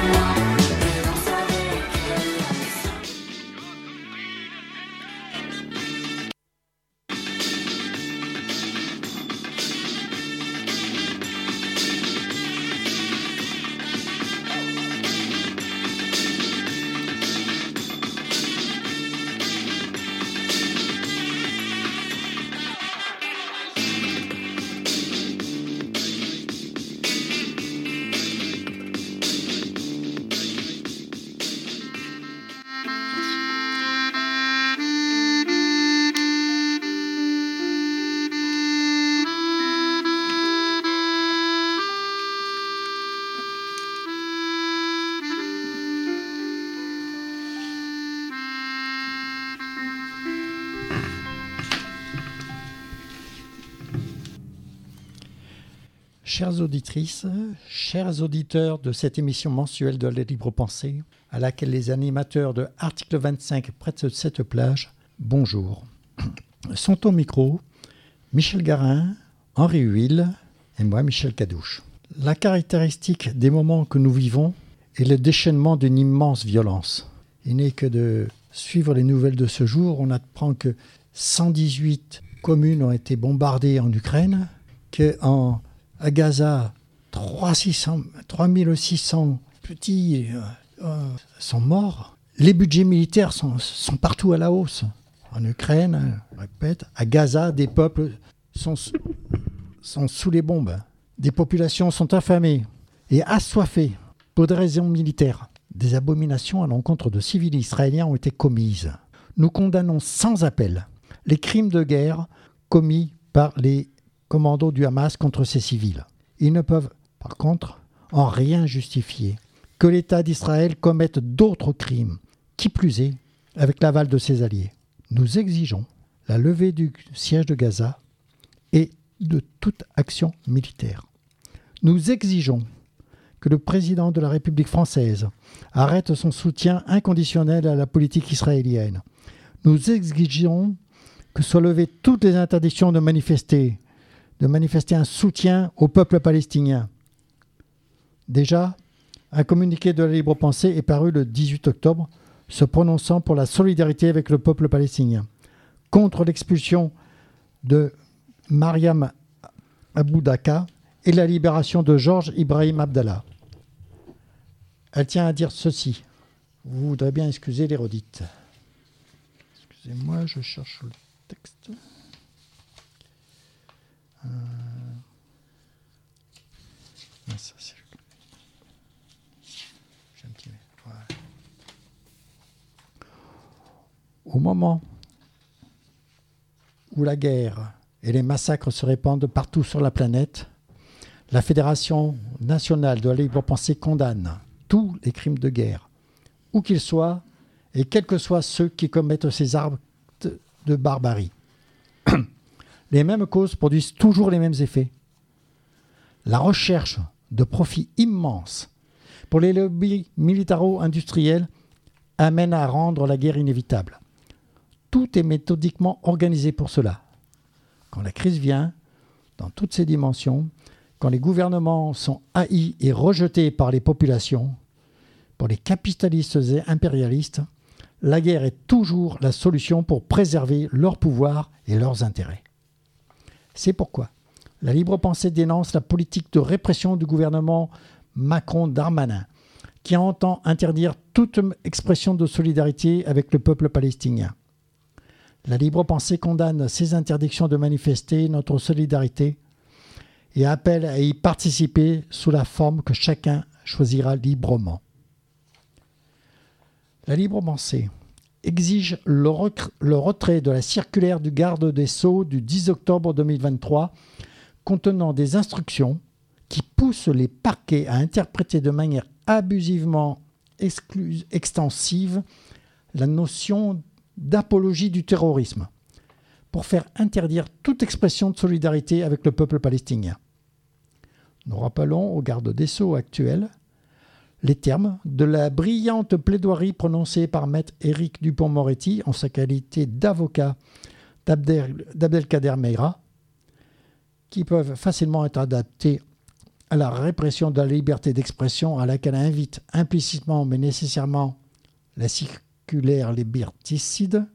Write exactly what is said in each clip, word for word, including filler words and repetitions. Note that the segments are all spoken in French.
Chères auditrices, chers auditeurs de cette émission mensuelle de la Libre Pensée, à laquelle les animateurs de Article vingt-cinq prêtent cette plage, bonjour. Sont au micro Michel Garin, Henri Huil et moi, Michel Cadouche. La caractéristique des moments que nous vivons est le déchaînement d'une immense violence. Il n'est que de suivre les nouvelles de ce jour, on apprend que cent dix-huit communes ont été bombardées en Ukraine, qu'en à Gaza, trois mille six cents petits euh, euh, sont morts. Les budgets militaires sont, sont partout à la hausse. En Ukraine, je répète, à Gaza, des peuples sont, sont sous les bombes. Des populations sont affamées et assoiffées pour des raisons militaires. Des abominations à l'encontre de civils israéliens ont été commises. Nous condamnons sans appel les crimes de guerre commis par les commandos du Hamas contre ces civils. Ils ne peuvent, par contre, en rien justifier que l'État d'Israël commette d'autres crimes, qui plus est, avec l'aval de ses alliés. Nous exigeons la levée du siège de Gaza et de toute action militaire. Nous exigeons que le président de la République française arrête son soutien inconditionnel à la politique israélienne. Nous exigeons que soient levées toutes les interdictions de manifester, de manifester un soutien au peuple palestinien. Déjà, un communiqué de la Libre Pensée est paru le dix-huit octobre, se prononçant pour la solidarité avec le peuple palestinien, contre l'expulsion de Mariam Aboudaka et la libération de Georges Ibrahim Abdallah. Elle tient à dire ceci. Vous voudrez bien excuser les redites. Excusez-moi, je cherche le texte. Euh... Non, ça, c'est... J'ai un petit... Voilà. Au moment où la guerre et les massacres se répandent partout sur la planète, la Fédération nationale de la libre pensée condamne tous les crimes de guerre, où qu'ils soient, et quels que soient ceux qui commettent ces actes de barbarie. Les mêmes causes produisent toujours les mêmes effets. La recherche de profits immenses pour les lobbies militaro-industriels amène à rendre la guerre inévitable. Tout est méthodiquement organisé pour cela. Quand la crise vient, dans toutes ses dimensions, quand les gouvernements sont haïs et rejetés par les populations, pour les capitalistes et impérialistes, la guerre est toujours la solution pour préserver leur pouvoir et leurs intérêts. C'est pourquoi la Libre Pensée dénonce la politique de répression du gouvernement Macron-Darmanin, qui entend interdire toute expression de solidarité avec le peuple palestinien. La Libre Pensée condamne ces interdictions de manifester notre solidarité et appelle à y participer sous la forme que chacun choisira librement. La Libre Pensée exige le, rec- le retrait de la circulaire du garde des Sceaux du dix octobre deux mille vingt-trois contenant des instructions qui poussent les parquets à interpréter de manière abusivement exclu- extensive la notion d'apologie du terrorisme pour faire interdire toute expression de solidarité avec le peuple palestinien. Nous rappelons au garde des Sceaux actuel les termes de la brillante plaidoirie prononcée par maître Éric Dupond-Moretti en sa qualité d'avocat d'Abdel, d'Abdelkader Meira, qui peuvent facilement être adaptés à la répression de la liberté d'expression à laquelle invite implicitement mais nécessairement la circulaire liberticide.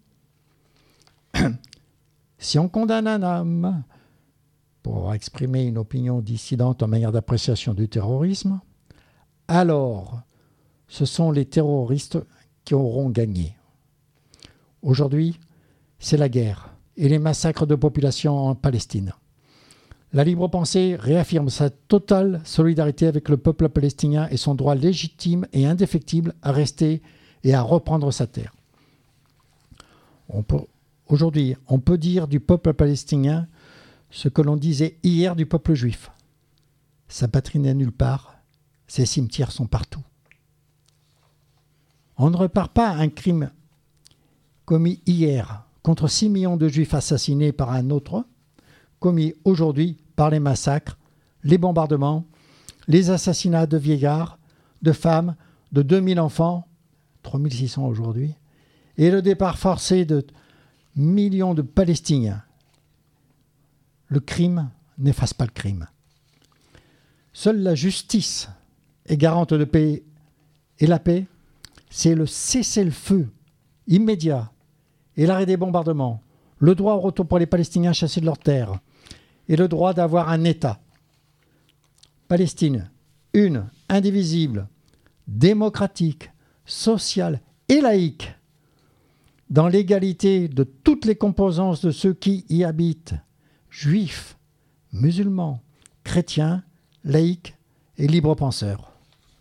Si on condamne un homme pour exprimer une opinion dissidente en manière d'appréciation du terrorisme, alors ce sont les terroristes qui auront gagné. Aujourd'hui, c'est la guerre et les massacres de population en Palestine. La libre pensée réaffirme sa totale solidarité avec le peuple palestinien et son droit légitime et indéfectible à rester et à reprendre sa terre. On peut, aujourd'hui, on peut dire du peuple palestinien ce que l'on disait hier du peuple juif. Sa patrie n'est nulle part, ses cimetières sont partout. On ne repart pas un crime commis hier contre six millions de juifs assassinés par un autre, commis aujourd'hui par les massacres, les bombardements, les assassinats de vieillards, de femmes, de deux mille enfants, trois mille six cents aujourd'hui, et le départ forcé de millions de Palestiniens. Le crime n'efface pas le crime. Seule la justice est garante de paix, et la paix, c'est le cessez-le-feu immédiat et l'arrêt des bombardements, le droit au retour pour les Palestiniens chassés de leurs terres et le droit d'avoir un État. Palestine, une, indivisible, démocratique, sociale et laïque, dans l'égalité de toutes les composantes de ceux qui y habitent, juifs, musulmans, chrétiens, laïcs et libres penseurs.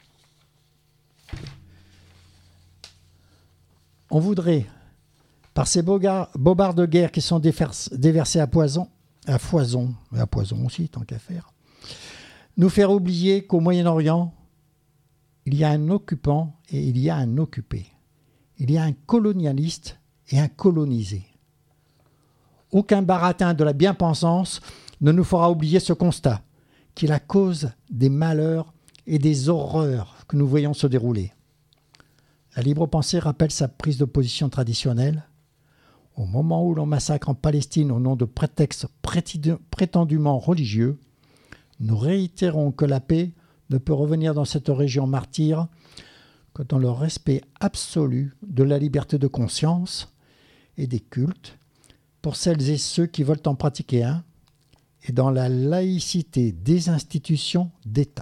On voudrait, par ces bobards de guerre qui sont déversés à poison, à foison, et à poison aussi, tant qu'à faire, nous faire oublier qu'au Moyen-Orient, il y a un occupant et il y a un occupé. Il y a un colonialiste et un colonisé. Aucun baratin de la bien-pensance ne nous fera oublier ce constat, qui est la cause des malheurs et des horreurs que nous voyons se dérouler. La libre pensée rappelle sa prise de position traditionnelle. Au moment où l'on massacre en Palestine au nom de prétextes prétendument religieux, nous réitérons que la paix ne peut revenir dans cette région martyre que dans le respect absolu de la liberté de conscience et des cultes pour celles et ceux qui veulent en pratiquer un, et dans la laïcité des institutions d'État.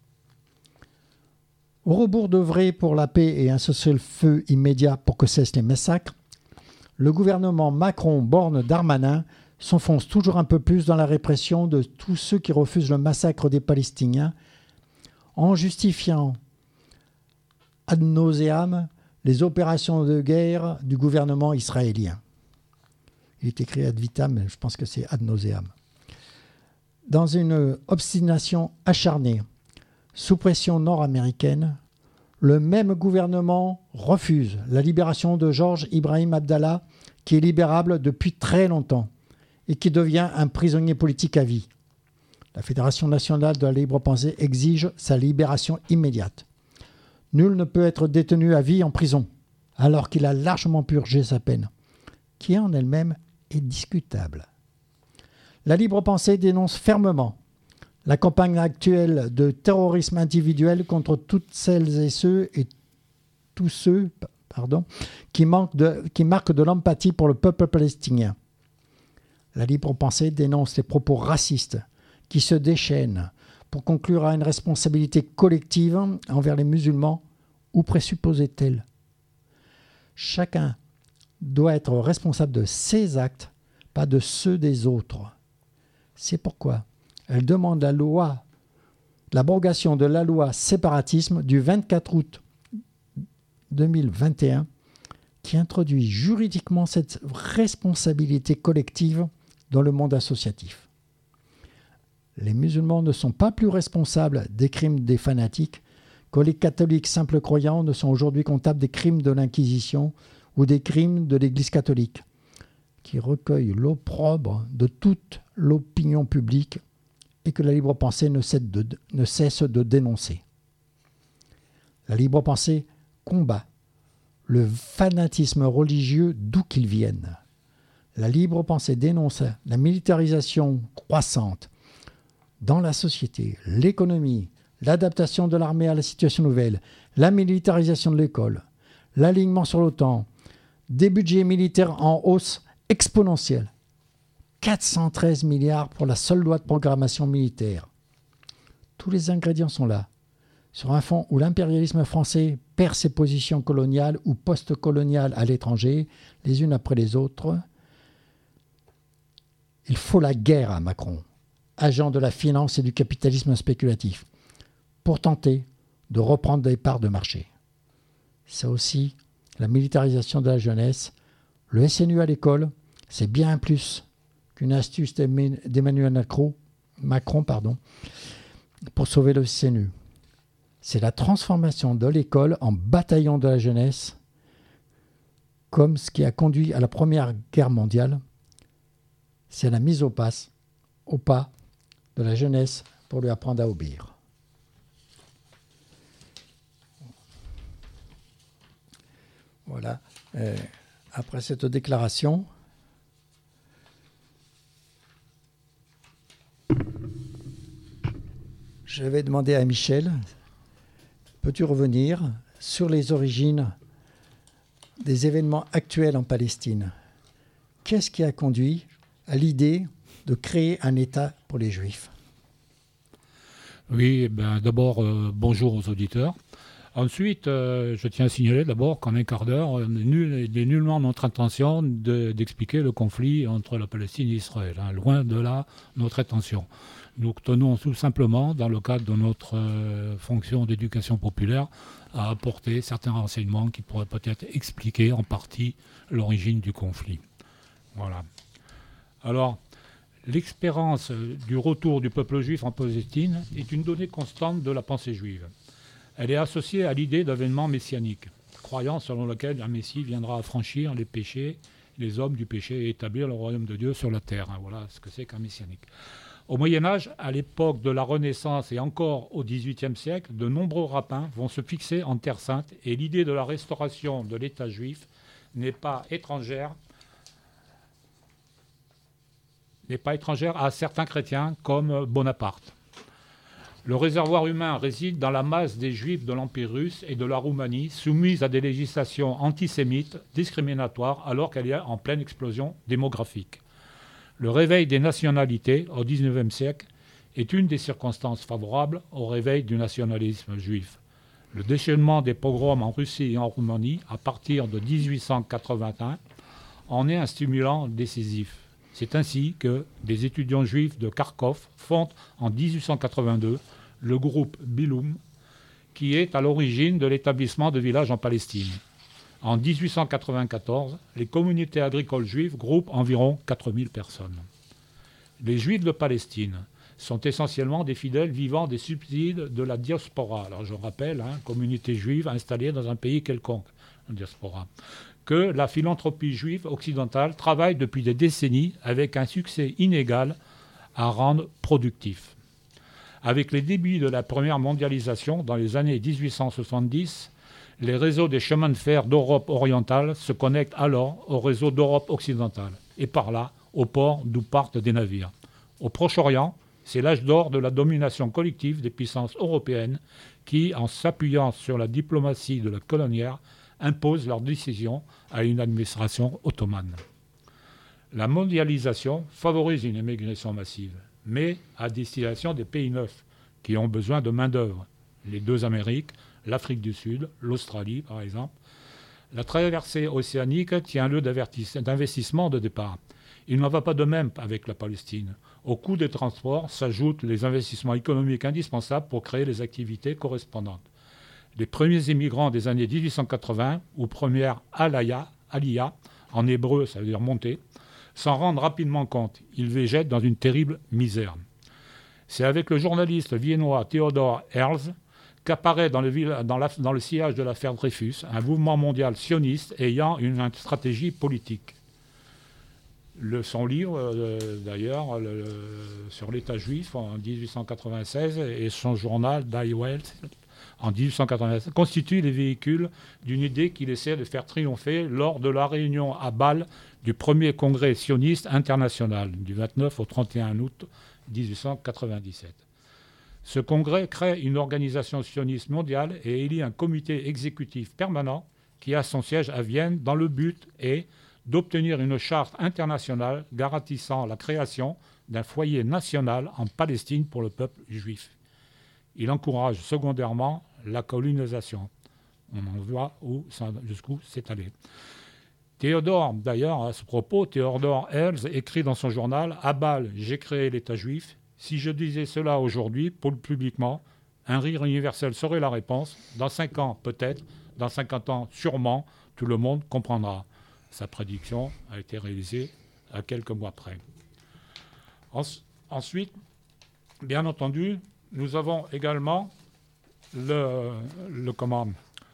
Au rebours d'œuvrer pour la paix et un cessez-le-feu immédiat pour que cessent les massacres, le gouvernement Macron-Borne-Darmanin s'enfonce toujours un peu plus dans la répression de tous ceux qui refusent le massacre des Palestiniens en justifiant ad nauseam les opérations de guerre du gouvernement israélien. Il est écrit ad vitam, mais je pense que c'est ad nauseam. Dans une obstination acharnée, sous pression nord-américaine, le même gouvernement refuse la libération de Georges Ibrahim Abdallah, qui est libérable depuis très longtemps et qui devient un prisonnier politique à vie. La Fédération nationale de la libre pensée exige sa libération immédiate. Nul ne peut être détenu à vie en prison, alors qu'il a largement purgé sa peine, qui en elle-même est discutable. La libre pensée dénonce fermement la campagne actuelle de terrorisme individuel contre toutes celles et ceux et tous ceux pardon, qui, manquent de, qui marquent de l'empathie pour le peuple palestinien. La libre pensée dénonce les propos racistes qui se déchaînent pour conclure à une responsabilité collective envers les musulmans ou présupposée telle. Chacun doit être responsable de ses actes, pas de ceux des autres. C'est pourquoi elle demande la loi, l'abrogation de la loi séparatisme du vingt-quatre août deux mille vingt et un qui introduit juridiquement cette responsabilité collective dans le monde associatif. Les musulmans ne sont pas plus responsables des crimes des fanatiques que les catholiques simples croyants ne sont aujourd'hui comptables des crimes de l'Inquisition ou des crimes de l'Église catholique, qui recueille l'opprobre de toute l'opinion publique et que la libre pensée ne cesse de, ne cesse de dénoncer. La libre pensée combat le fanatisme religieux d'où qu'il vienne. La libre pensée dénonce la militarisation croissante dans la société, l'économie, l'adaptation de l'armée à la situation nouvelle, la militarisation de l'école, l'alignement sur l'OTAN, des budgets militaires en hausse exponentielle. quatre cent treize milliards pour la seule loi de programmation militaire. Tous les ingrédients sont là. Sur un fond où l'impérialisme français perd ses positions coloniales ou post-coloniales à l'étranger, les unes après les autres, il faut la guerre à Macron, agent de la finance et du capitalisme spéculatif, pour tenter de reprendre des parts de marché. C'est aussi la militarisation de la jeunesse. Le S N U à l'école, c'est bien plus qu'une astuce d'Emmanuel Macron, Macron pardon, pour sauver le S N U. C'est la transformation de l'école en bataillon de la jeunesse, comme ce qui a conduit à la Première Guerre mondiale. C'est la mise au pas, au pas de la jeunesse pour lui apprendre à obéir. Voilà. Euh, après cette déclaration, je vais demander à Michel, peux-tu revenir sur les origines des événements actuels en Palestine? Qu'est-ce qui a conduit à l'idée de créer un État pour les Juifs? Oui, ben d'abord, euh, bonjour aux auditeurs. Ensuite, euh, je tiens à signaler d'abord qu'en un quart d'heure, il n'est nullement notre intention de, d'expliquer le conflit entre la Palestine et Israël. Hein, loin de là, notre intention. Nous tenons tout simplement, dans le cadre de notre euh, fonction d'éducation populaire, à apporter certains renseignements qui pourraient peut-être expliquer en partie l'origine du conflit. Voilà. Alors, l'expérience du retour du peuple juif en Palestine est une donnée constante de la pensée juive. Elle est associée à l'idée d'avènement messianique, croyance selon laquelle un Messie viendra affranchir les péchés, les hommes du péché et établir le royaume de Dieu sur la terre. Voilà ce que c'est qu'un messianique. Au Moyen-Âge, à l'époque de la Renaissance et encore au dix-huitième siècle, de nombreux rabbins vont se fixer en Terre Sainte et l'idée de la restauration de l'État juif n'est pas étrangère, n'est pas étrangère à certains chrétiens comme Bonaparte. Le réservoir humain réside dans la masse des Juifs de l'Empire russe et de la Roumanie, soumise à des législations antisémites discriminatoires alors qu'elle est en pleine explosion démographique. Le réveil des nationalités au dix-neuvième siècle est une des circonstances favorables au réveil du nationalisme juif. Le déchaînement des pogroms en Russie et en Roumanie à partir de dix-huit cent quatre-vingt-un en est un stimulant décisif. C'est ainsi que des étudiants juifs de Kharkov fondent en dix-huit cent quatre-vingt-deux le groupe Biloum, qui est à l'origine de l'établissement de villages en Palestine. En dix-huit cent quatre-vingt-quatorze, les communautés agricoles juives groupent environ quatre mille personnes. Les Juifs de Palestine sont essentiellement des fidèles vivant des subsides de la diaspora. Alors je rappelle, hein, communauté juive installée dans un pays quelconque, la diaspora, que la philanthropie juive occidentale travaille depuis des décennies avec un succès inégal à rendre productif. Avec les débuts de la première mondialisation dans les années dix-huit cent soixante-dix, les réseaux des chemins de fer d'Europe orientale se connectent alors au réseau d'Europe occidentale et par là au port d'où partent des navires. Au Proche-Orient, c'est l'âge d'or de la domination collective des puissances européennes qui, en s'appuyant sur la diplomatie de la colonière, imposent leurs décisions à une administration ottomane. La mondialisation favorise une immigration massive, mais à destination des pays neufs qui ont besoin de main-d'œuvre. Les deux Amériques, l'Afrique du Sud, l'Australie par exemple. La traversée océanique tient lieu d'investissement de départ. Il n'en va pas de même avec la Palestine. Au coût des transports s'ajoutent les investissements économiques indispensables pour créer les activités correspondantes. Les premiers immigrants des années dix-huit cent quatre-vingts, ou première alaya, aliyah, en hébreu ça veut dire monter, s'en rendent rapidement compte. Ils végètent dans une terrible misère. C'est avec le journaliste viennois Theodor Herzl qu'apparaît dans le, dans, la, dans le sillage de l'affaire Dreyfus un mouvement mondial sioniste ayant une, une stratégie politique. Le, son livre, euh, d'ailleurs, le, le, sur l'État juif en dix-huit cent quatre-vingt-seize et son journal Die Welt en dix-huit cent quatre-vingt-seize constituent les véhicules d'une idée qu'il essaie de faire triompher lors de la réunion à Bâle du premier congrès sioniste international du vingt-neuf au trente et un août dix-huit cent quatre-vingt-dix-sept. Ce congrès crée une organisation sioniste mondiale et élit un comité exécutif permanent qui a son siège à Vienne dans le but est d'obtenir une charte internationale garantissant la création d'un foyer national en Palestine pour le peuple juif. Il encourage secondairement la colonisation. On en voit où, jusqu'où c'est allé. Théodore, d'ailleurs, à ce propos, Théodore Herzl écrit dans son journal « À Bâle, j'ai créé l'État juif. Si je disais cela aujourd'hui, publiquement, un rire universel serait la réponse. Dans cinq ans, peut-être. Dans cinquante ans, sûrement, tout le monde comprendra. » Sa prédiction a été réalisée à quelques mois près. Ensuite, bien entendu, nous avons également le, le comment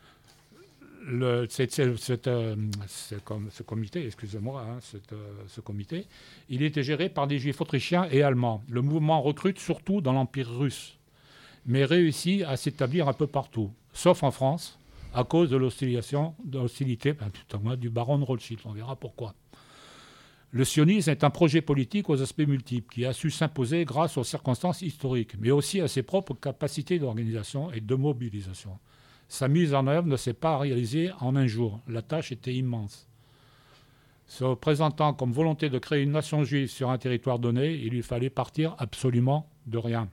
le, cette, cette, cette, ce, ce comité, excusez-moi, hein, cette, ce comité, il était géré par des juifs autrichiens et allemands. Le mouvement recrute surtout dans l'Empire russe, mais réussit à s'établir un peu partout, sauf en France, à cause de l'hostilité ben, du baron de Rothschild. On verra pourquoi. Le sionisme est un projet politique aux aspects multiples qui a su s'imposer grâce aux circonstances historiques, mais aussi à ses propres capacités d'organisation et de mobilisation. Sa mise en œuvre ne s'est pas réalisée en un jour. La tâche était immense. Se présentant comme volonté de créer une nation juive sur un territoire donné, il lui fallait partir absolument de rien.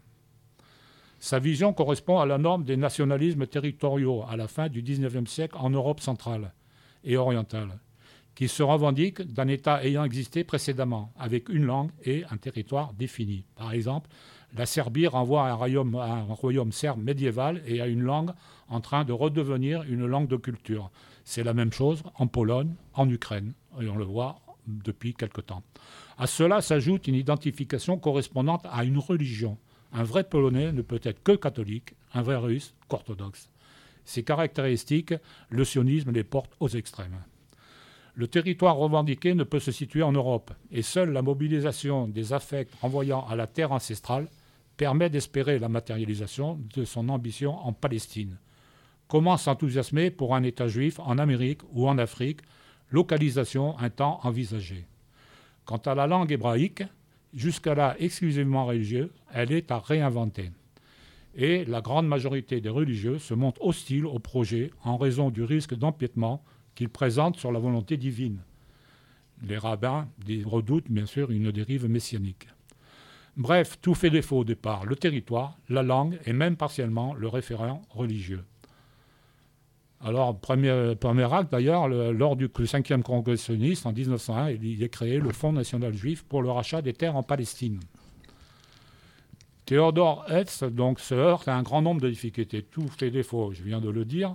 Sa vision correspond à la norme des nationalismes territoriaux à la fin du dix-neuvième siècle en Europe centrale et orientale, qui se revendiquent d'un État ayant existé précédemment, avec une langue et un territoire défini. Par exemple, la Serbie renvoie à un royaume, à un royaume serbe médiéval et à une langue en train de redevenir une langue de culture. C'est la même chose en Pologne, en Ukraine, et on le voit depuis quelque temps. À cela s'ajoute une identification correspondante à une religion. Un vrai Polonais ne peut être que catholique, un vrai Russe qu'orthodoxe. Ces caractéristiques, le sionisme les porte aux extrêmes. Le territoire revendiqué ne peut se situer en Europe, et seule la mobilisation des affects renvoyant à la terre ancestrale permet d'espérer la matérialisation de son ambition en Palestine. Comment s'enthousiasmer pour un État juif en Amérique ou en Afrique, localisation un temps envisagée. Quant à la langue hébraïque, jusqu'à-là exclusivement religieuse, elle est à réinventer. Et la grande majorité des religieux se montrent hostiles au projet en raison du risque d'empiètement qu'il présente sur la volonté divine. Les rabbins redoutent bien sûr une dérive messianique. Bref, tout fait défaut au départ, le territoire, la langue et même partiellement le référent religieux. Alors, premier, premier acte d'ailleurs, le, lors du cinquième congrès sioniste en dix-neuf cent un, il est créé le Fonds national juif pour le rachat des terres en Palestine. Théodore Herzl donc, se heurte à un grand nombre de difficultés. Tout fait défaut, je viens de le dire.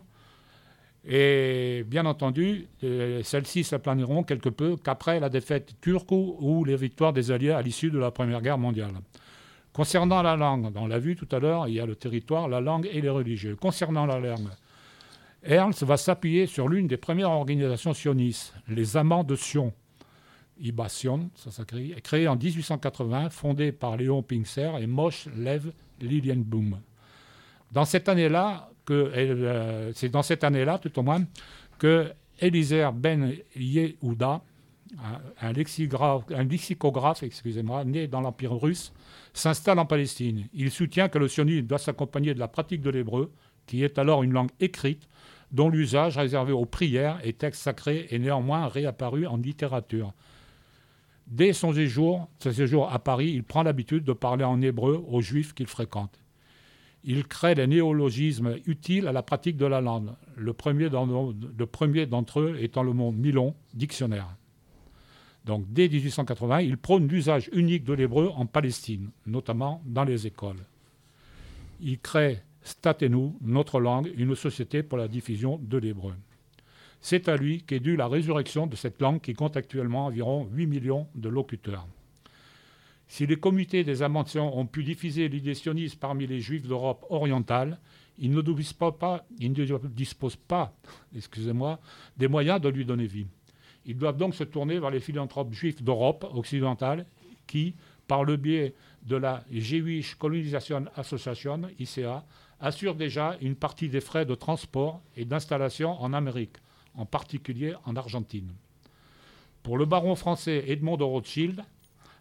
Et bien entendu, euh, celles-ci s'aplaniront quelque peu qu'après la défaite turque ou les victoires des Alliés à l'issue de la Première Guerre mondiale. Concernant la langue, on l'a vu tout à l'heure, il y a le territoire, la langue et les religieux. Concernant la langue, Herzl va s'appuyer sur l'une des premières organisations sionistes, les Amants de Sion, I B A Sion, ça s'écrit, créée en dix-huit cent quatre-vingts, fondée par Léon Pinkser et Moshe Lev Lilienblum. Dans cette année-là, que, euh, c'est dans cette année-là, tout au moins, que Eliezer Ben Yehuda, un, un, lexicographe, un lexicographe excusez-moi, né dans l'Empire russe, s'installe en Palestine. Il soutient que le sionisme doit s'accompagner de la pratique de l'hébreu, qui est alors une langue écrite, dont l'usage réservé aux prières et textes sacrés est néanmoins réapparu en littérature. Dès son séjour, ce séjour à Paris, il prend l'habitude de parler en hébreu aux juifs qu'il fréquente. Il crée des néologismes utiles à la pratique de la langue, le premier, dans, le premier d'entre eux étant le mot Milon, dictionnaire. Donc dès dix-huit cent quatre-vingts, il prône l'usage unique de l'hébreu en Palestine, notamment dans les écoles. Il crée Statenu, notre langue, une société pour la diffusion de l'hébreu. C'est à lui qu'est due la résurrection de cette langue qui compte actuellement environ huit millions de locuteurs. Si les comités des Amants de Sion ont pu diffuser l'idée sioniste parmi les juifs d'Europe orientale, ils ne disposent pas, ils ne disposent pas excusez-moi, des moyens de lui donner vie. Ils doivent donc se tourner vers les philanthropes juifs d'Europe occidentale qui, par le biais de la Jewish Colonization Association, I C A, assure déjà une partie des frais de transport et d'installation en Amérique, en particulier en Argentine. Pour le baron français Edmond de Rothschild,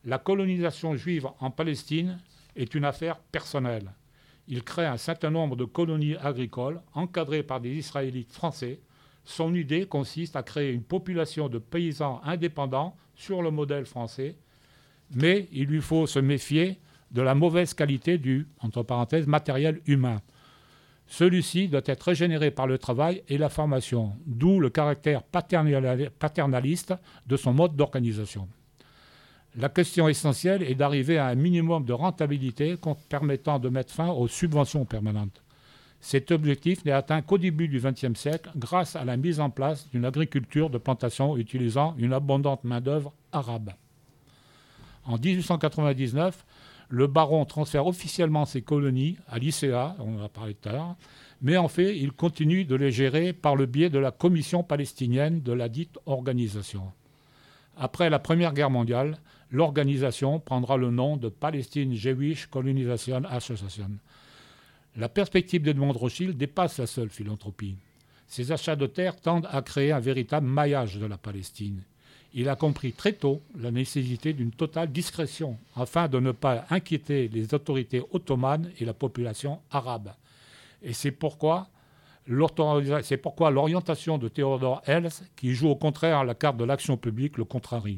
La colonisation juive en Palestine est une affaire personnelle. Il crée un certain nombre de colonies agricoles encadrées par des Israélites français. Son idée consiste à créer une population de paysans indépendants sur le modèle français, mais il lui faut se méfier de la mauvaise qualité du, entre parenthèses, matériel humain. Celui-ci doit être régénéré par le travail et la formation, d'où le caractère paternaliste de son mode d'organisation. La question essentielle est d'arriver à un minimum de rentabilité permettant de mettre fin aux subventions permanentes. Cet objectif n'est atteint qu'au début du vingtième siècle grâce à la mise en place d'une agriculture de plantation utilisant une abondante main-d'œuvre arabe. En dix-huit cent quatre-vingt-dix-neuf, le baron transfère officiellement ses colonies à l'I C A, on en a parlé tout à l'heure, mais en fait, il continue de les gérer par le biais de la commission palestinienne de la dite organisation. Après la Première Guerre mondiale, l'organisation prendra le nom de Palestine Jewish Colonization Association. La perspective d'Edmond Rothschild dépasse la seule philanthropie. Ces achats de terres tendent à créer un véritable maillage de la Palestine. Il a compris très tôt la nécessité d'une totale discrétion afin de ne pas inquiéter les autorités ottomanes et la population arabe. Et c'est pourquoi, c'est pourquoi l'orientation de Theodor Herzl, qui joue au contraire la carte de l'action publique, le contrarie.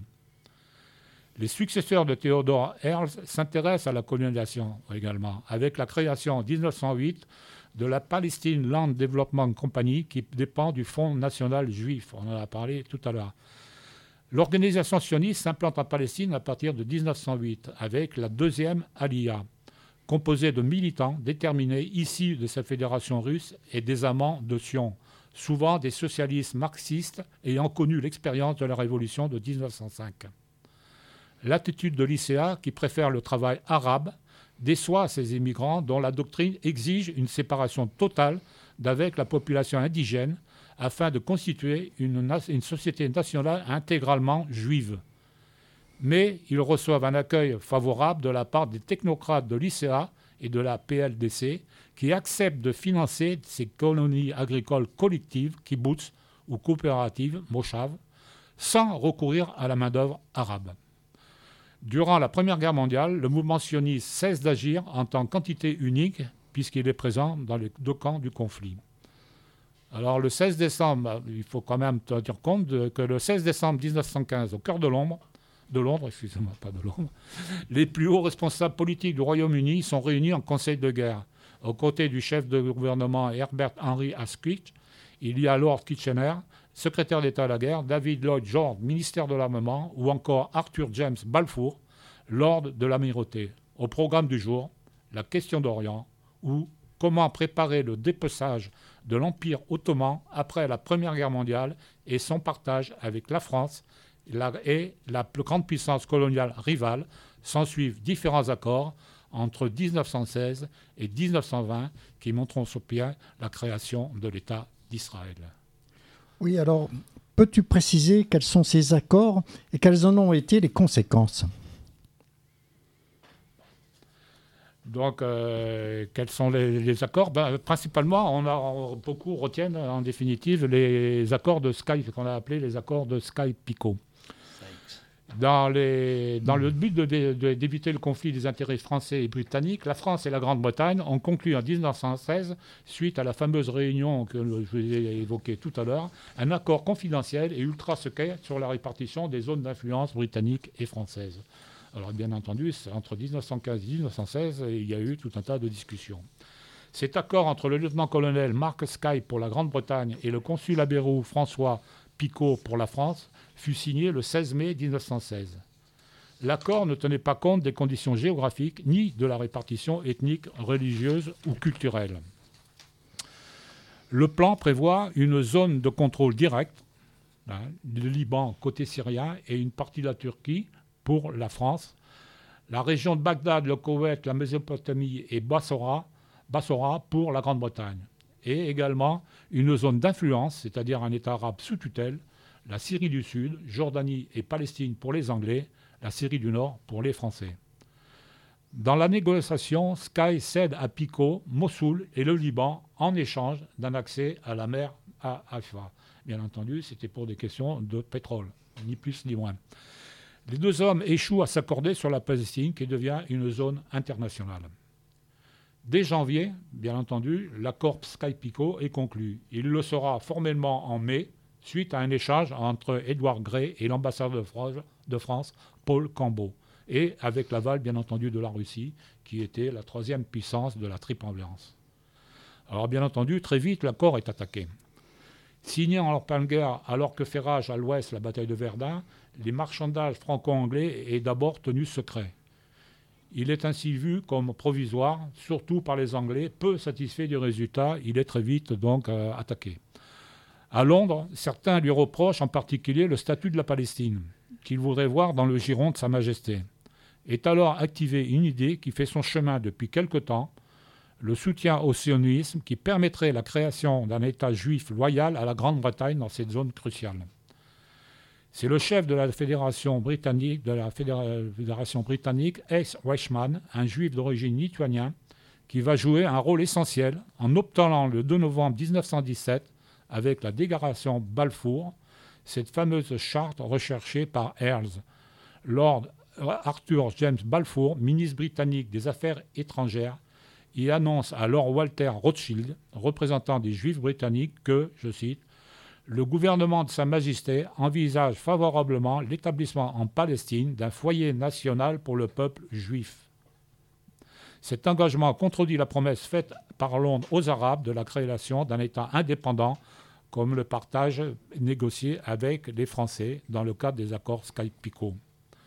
Les successeurs de Theodor Herzl s'intéressent à la colonisation également, avec la création en dix-neuf cent huit de la Palestine Land Development Company, qui dépend du Fonds national juif. On en a parlé tout à l'heure. L'organisation sioniste s'implante en Palestine à partir de dix-neuf cent huit avec la deuxième Aliyah, composée de militants déterminés issus de cette fédération russe et des amants de Sion, souvent des socialistes marxistes ayant connu l'expérience de la révolution de dix-neuf cent cinq. L'attitude de l'I C A, qui préfère le travail arabe, déçoit ces immigrants dont la doctrine exige une séparation totale d'avec la population indigène, afin de constituer une, une société nationale intégralement juive. Mais ils reçoivent un accueil favorable de la part des technocrates de l'I C A et de la P L D C qui acceptent de financer ces colonies agricoles collectives, kibbutz ou coopératives, moshav, sans recourir à la main-d'œuvre arabe. Durant la Première Guerre mondiale, le mouvement sioniste cesse d'agir en tant qu'entité unique puisqu'il est présent dans les deux camps du conflit. Alors le seize décembre, il faut quand même tenir compte de, que le seize décembre dix-neuf cent quinze, au cœur de Londres, de Londres, excusez-moi, pas de Londres, les plus hauts responsables politiques du Royaume-Uni sont réunis en conseil de guerre. Aux côtés du chef de gouvernement Herbert Henry Asquith, il y a Lord Kitchener, secrétaire d'État à la guerre, David Lloyd George, ministère de l'Armement, ou encore Arthur James Balfour, lord de l'Amirauté. Au programme du jour, la question d'Orient, ou comment préparer le dépeçage de l'Empire ottoman après la Première Guerre mondiale et son partage avec la France la, et la plus grande puissance coloniale rivale. S'ensuivent différents accords entre dix-neuf cent seize et dix-neuf cent vingt qui montreront sur pied la création de l'État d'Israël. Oui, alors, peux-tu préciser quels sont ces accords et quelles en ont été les conséquences ? Donc, euh, quels sont les, les accords ? Ben, principalement, on a, on, beaucoup retiennent en définitive les accords de Sykes, qu'on a appelés les accords de Sykes-Picot. Dans, les, dans le but de, de, de, d'éviter le conflit des intérêts français et britanniques, la France et la Grande-Bretagne ont conclu en dix-neuf cent seize, suite à la fameuse réunion que je vous ai évoquée tout à l'heure, un accord confidentiel et ultra secret sur la répartition des zones d'influence britanniques et françaises. Alors bien entendu, entre dix-neuf cent quinze et dix-neuf cent seize, il y a eu tout un tas de discussions. Cet accord entre le lieutenant-colonel Mark Sykes pour la Grande-Bretagne et le consul à Beyrouth François Picot pour la France fut signé le seize mai dix-neuf cent seize. L'accord ne tenait pas compte des conditions géographiques ni de la répartition ethnique, religieuse ou culturelle. Le plan prévoit une zone de contrôle direct, hein, le Liban côté syrien et une partie de la Turquie pour la France, la région de Bagdad, le Koweït, la Mésopotamie et Bassora, Bassora pour la Grande-Bretagne, et également une zone d'influence, c'est-à-dire un État arabe sous tutelle, la Syrie du Sud, Jordanie et Palestine pour les Anglais, la Syrie du Nord pour les Français. Dans la négociation, Sykes cède à Picot, Mossoul et le Liban en échange d'un accès à la mer à Haïfa. Bien entendu, c'était pour des questions de pétrole, ni plus ni moins. Les deux hommes échouent à s'accorder sur la Palestine qui devient une zone internationale. Dès janvier, bien entendu, l'accord Sykes-Picot est conclu. Il le sera formellement en mai, suite à un échange entre Édouard Gray et l'ambassadeur de France, Paul Cambo, et avec l'aval, bien entendu, de la Russie, qui était la troisième puissance de la Triple Alliance. Alors, bien entendu, très vite, l'accord est attaqué. Signé en pleine guerre, alors que fait rage à l'ouest la bataille de Verdun, les marchandages franco-anglais est d'abord tenu secret. Il est ainsi vu comme provisoire, surtout par les Anglais, peu satisfaits du résultat. Il est très vite donc euh, attaqué. À Londres, certains lui reprochent en particulier le statut de la Palestine, qu'il voudrait voir dans le giron de Sa Majesté. Est alors activée une idée qui fait son chemin depuis quelque temps, le soutien au sionisme qui permettrait la création d'un État juif loyal à la Grande-Bretagne dans cette zone cruciale. C'est le chef de la Fédération britannique, de la Fédération britannique, Ace Weishman, un juif d'origine lituanienne, qui va jouer un rôle essentiel en obtenant le deux novembre dix-neuf cent dix-sept, avec la déclaration Balfour, cette fameuse charte recherchée par Earls, Lord Arthur James Balfour, ministre britannique des Affaires étrangères. Il annonce à Lord Walter Rothschild, représentant des Juifs britanniques, que, je cite, « Le gouvernement de Sa Majesté envisage favorablement l'établissement en Palestine d'un foyer national pour le peuple juif. » Cet engagement contredit la promesse faite par Londres aux Arabes de la création d'un État indépendant, comme le partage négocié avec les Français dans le cadre des accords Sykes-Picot.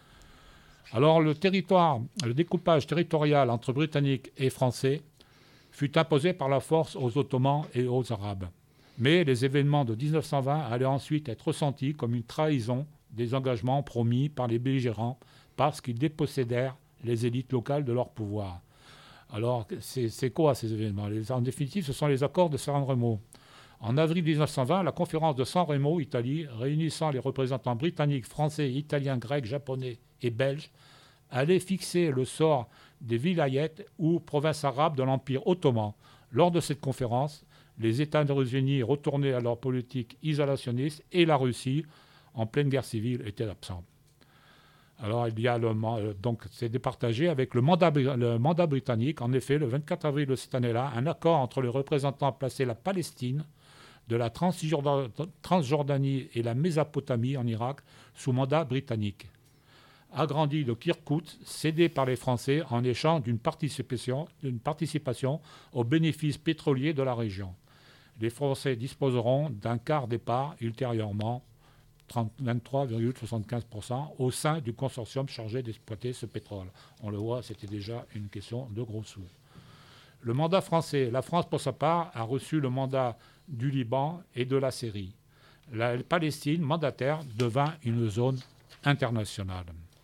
Alors le territoire, le découpage territorial entre Britanniques et Français fut imposé par la force aux Ottomans et aux Arabes. Mais les événements de dix-neuf cent vingt allaient ensuite être ressentis comme une trahison des engagements promis par les belligérants parce qu'ils dépossédèrent les élites locales de leur pouvoir. Alors c'est, c'est quoi ces événements ? En définitive, ce sont les accords de San Remo. En avril dix-neuf cent vingt, la conférence de San Remo, Italie, réunissant les représentants britanniques, français, italiens, grecs, japonais et belges, allait fixer le sort des vilayettes ou provinces arabes de l'Empire ottoman. Lors de cette conférence, les États-Unis retournaient à leur politique isolationniste et la Russie, en pleine guerre civile, était absente. Alors, il y a le, donc, c'est départagé avec le mandat, le mandat britannique. En effet, le vingt-quatre avril de cette année-là, un accord entre les représentants plaçait la Palestine de la Transjordanie et la Mésopotamie en Irak sous mandat britannique. Agrandi de Kirkouk, cédé par les Français en échange d'une participation, d'une participation aux bénéfices pétroliers de la région. Les Français disposeront d'un quart des parts ultérieurement, vingt-trois virgule soixante-quinze pour cent, au sein du consortium chargé d'exploiter ce pétrole. On le voit, c'était déjà une question de gros sous. Le mandat français, la France pour sa part, a reçu le mandat du Liban et de la Syrie. La Palestine, mandataire, devint une zone internationale.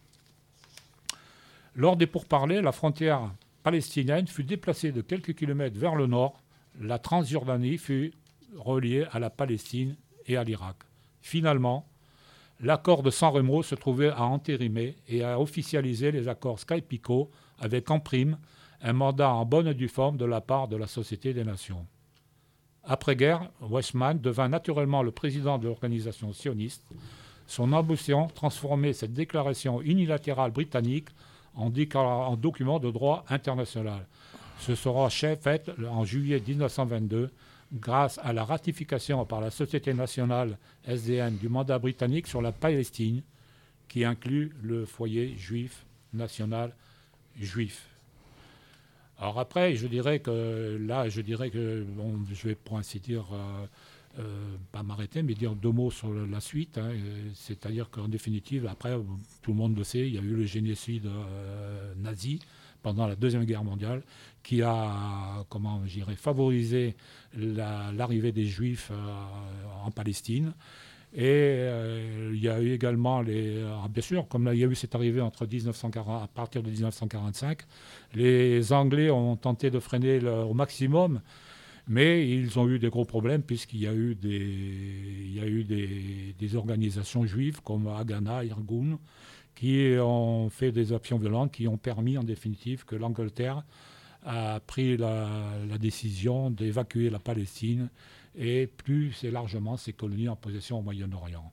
Lors des pourparlers, la frontière palestinienne fut déplacée de quelques kilomètres vers le nord. La Transjordanie fut reliée à la Palestine et à l'Irak. Finalement, l'accord de San Remo se trouvait à entérimer et à officialiser les accords Sykes-Picot avec en prime un mandat en bonne et due forme de la part de la Société des Nations. Après-guerre, Weishman devint naturellement le président de l'organisation sioniste. Son ambition transformait cette déclaration unilatérale britannique en, en document de droit international. Ce sera fait en juillet dix-neuf cent vingt-deux grâce à la ratification par la Société nationale S D N du mandat britannique sur la Palestine qui inclut le foyer juif national juif. Alors après, je dirais que là, je dirais que, bon, je vais pour ainsi dire, euh, euh, pas m'arrêter, mais dire deux mots sur la suite. Hein, c'est-à-dire qu'en définitive, après, tout le monde le sait, il y a eu le génocide euh, nazi pendant la Deuxième Guerre mondiale, qui a, comment je dirais, favorisé la, l'arrivée des Juifs euh, en Palestine. Et euh, il y a eu également, les, alors bien sûr, comme là, il y a eu cette arrivée entre dix-neuf cent quarante, à partir de dix-neuf cent quarante-cinq, les Anglais ont tenté de freiner le, au maximum, mais ils ont eu des gros problèmes puisqu'il y a eu des, il y a eu des, des organisations juives comme Haganah, Irgun, qui ont fait des actions violentes qui ont permis en définitive que l'Angleterre a pris la, la décision d'évacuer la Palestine et plus c'est largement ses colonies en possession au Moyen-Orient.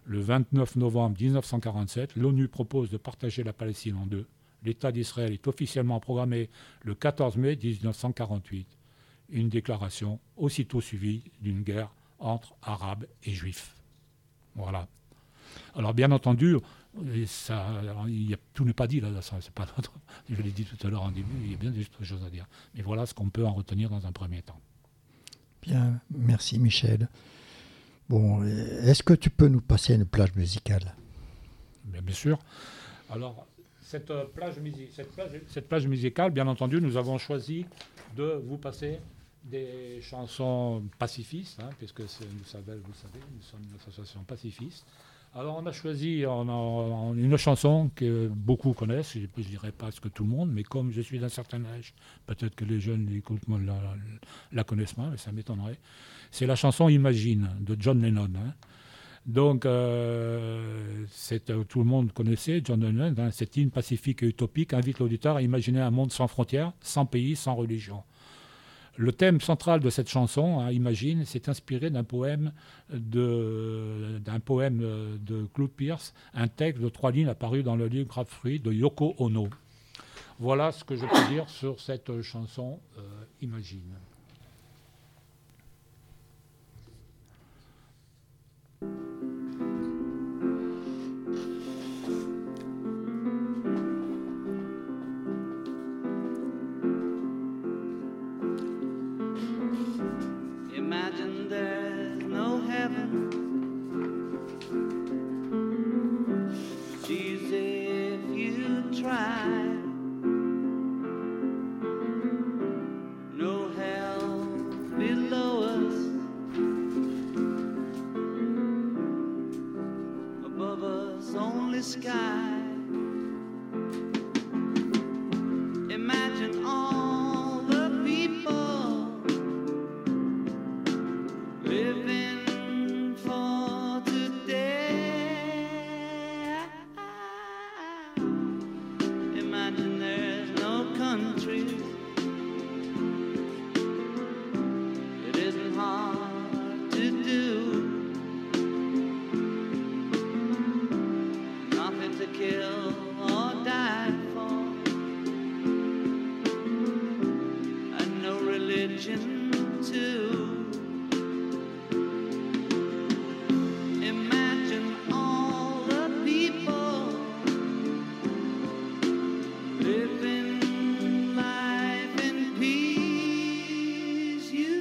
Le vingt-neuf novembre mille neuf cent quarante-sept, l'ONU propose de partager la Palestine en deux. L'État d'Israël est officiellement programmé le quatorze mai mille neuf cent quarante-huit. Une déclaration aussitôt suivie d'une guerre entre Arabes et Juifs. Voilà. Alors bien entendu, ça, il y a, tout n'est pas dit là, ça, c'est pas notre, je l'ai dit tout à l'heure en début, il y a bien des choses à dire. Mais voilà ce qu'on peut en retenir dans un premier temps. Bien, merci Michel. Bon, est-ce que tu peux nous passer une plage musicale ? Bien, bien sûr. Alors, cette plage, musi- cette, plage, cette plage musicale, bien entendu, nous avons choisi de vous passer des chansons pacifistes, hein, puisque c'est, vous, savez, vous savez, nous sommes une association pacifiste. Alors, on a choisi on a, on a une chanson que beaucoup connaissent, je ne dirais pas ce que tout le monde, mais comme je suis d'un certain âge, peut-être que les jeunes écoutent, la, la, la connaissent pas, mais ça m'étonnerait. C'est la chanson Imagine de John Lennon. Hein. Donc, euh, c'est, euh, tout le monde connaissait John Lennon. Hein, cette hymne pacifique et utopique invite l'auditeur à imaginer un monde sans frontières, sans pays, sans religion. Le thème central de cette chanson, hein, Imagine, s'est inspiré d'un poème de, d'un poème de Claude Pierce, un texte de trois lignes apparu dans le livre Grave Fruit de Yoko Ono. Voilà ce que je peux dire sur cette chanson euh, Imagine. Imagine there's no heaven. It's easy if you try. No hell below us. Above us only sky. Imagine all the people living for today. Imagine there's no countries. It isn't hard to do. Nothing to kill or die for. And no religion too. Imagine all the people living life in peace. You,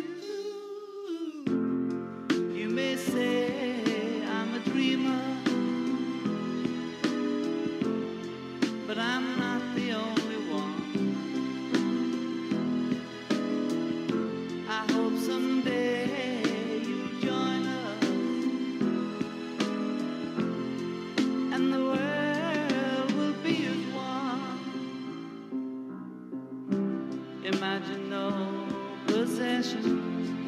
you may say I'm a dreamer, but I'm not the only one. I hope someday you'll join us and the world will be as one. Imagine no possessions.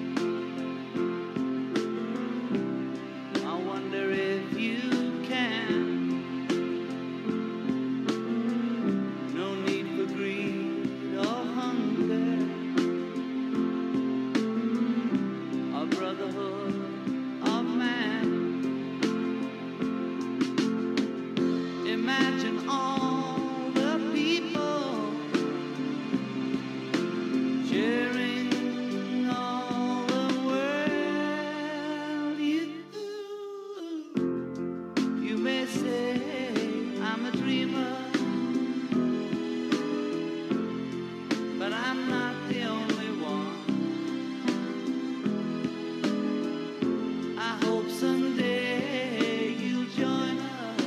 I wonder if you can. No need for greed or hunger, or brotherhood of man. Imagine all the people sharing all the world. You, you may say I'm a dreamer, but I'm not the only one. I hope someday you'll join us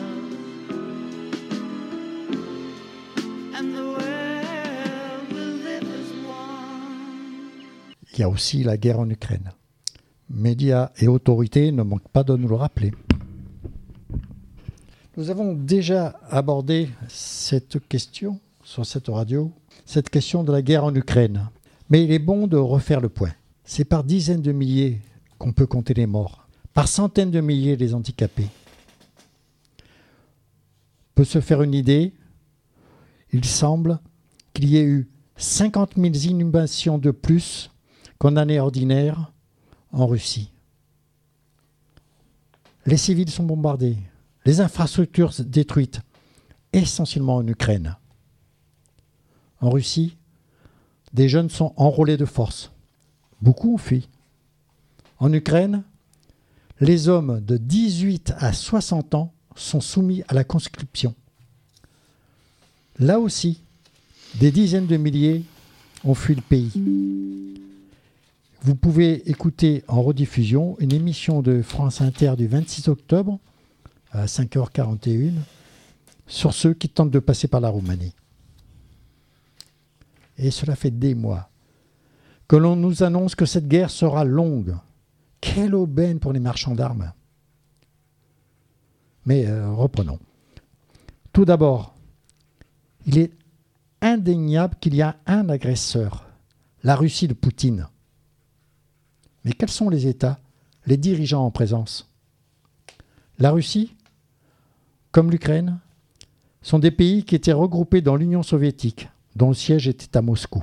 and the world will live as one. Il y a aussi la guerre en Ukraine. Médias et autorités ne manquent pas de nous le rappeler. Nous avons déjà abordé cette question sur cette radio, cette question de la guerre en Ukraine. Mais il est bon de refaire le point. C'est par dizaines de milliers qu'on peut compter les morts, par centaines de milliers les handicapés. On peut se faire une idée, il semble qu'il y ait eu cinquante mille inhumations de plus qu'en année ordinaire en Russie. Les civils sont bombardés, les infrastructures détruites, essentiellement en Ukraine. En Russie, des jeunes sont enrôlés de force. Beaucoup ont fui. En Ukraine, les hommes de dix-huit à soixante ans sont soumis à la conscription. Là aussi, des dizaines de milliers ont fui le pays. Vous pouvez écouter en rediffusion une émission de France Inter du vingt-six octobre à cinq heures quarante et une sur ceux qui tentent de passer par la Roumanie. Et cela fait des mois que l'on nous annonce que cette guerre sera longue. Quelle aubaine pour les marchands d'armes. Mais euh, reprenons. Tout d'abord, il est indéniable qu'il y a un agresseur, la Russie de Poutine. Mais quels sont les États, les dirigeants en présence? La Russie, comme l'Ukraine, sont des pays qui étaient regroupés dans l'Union soviétique, dont le siège était à Moscou.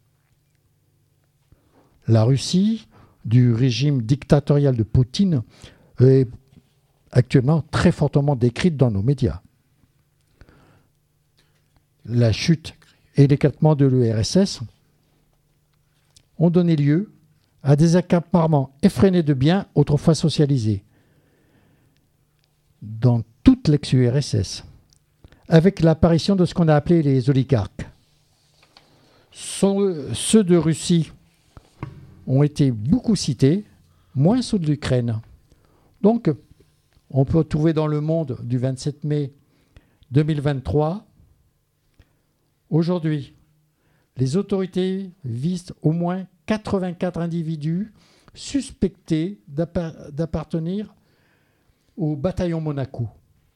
La Russie, du régime dictatorial de Poutine, est actuellement très fortement décrite dans nos médias. La chute et l'éclatement de l'U R S S ont donné lieu à des accaparements effrénés de biens autrefois socialisés dans toute l'ex-U R S S, avec l'apparition de ce qu'on a appelé les oligarques. Ceux de Russie ont été beaucoup cités, moins ceux de l'Ukraine. Donc, on peut trouver dans Le Monde du vingt-sept mai deux mille vingt-trois, aujourd'hui, les autorités visent au moins quatre-vingt-quatre individus suspectés d'appar- d'appartenir au bataillon Monaco,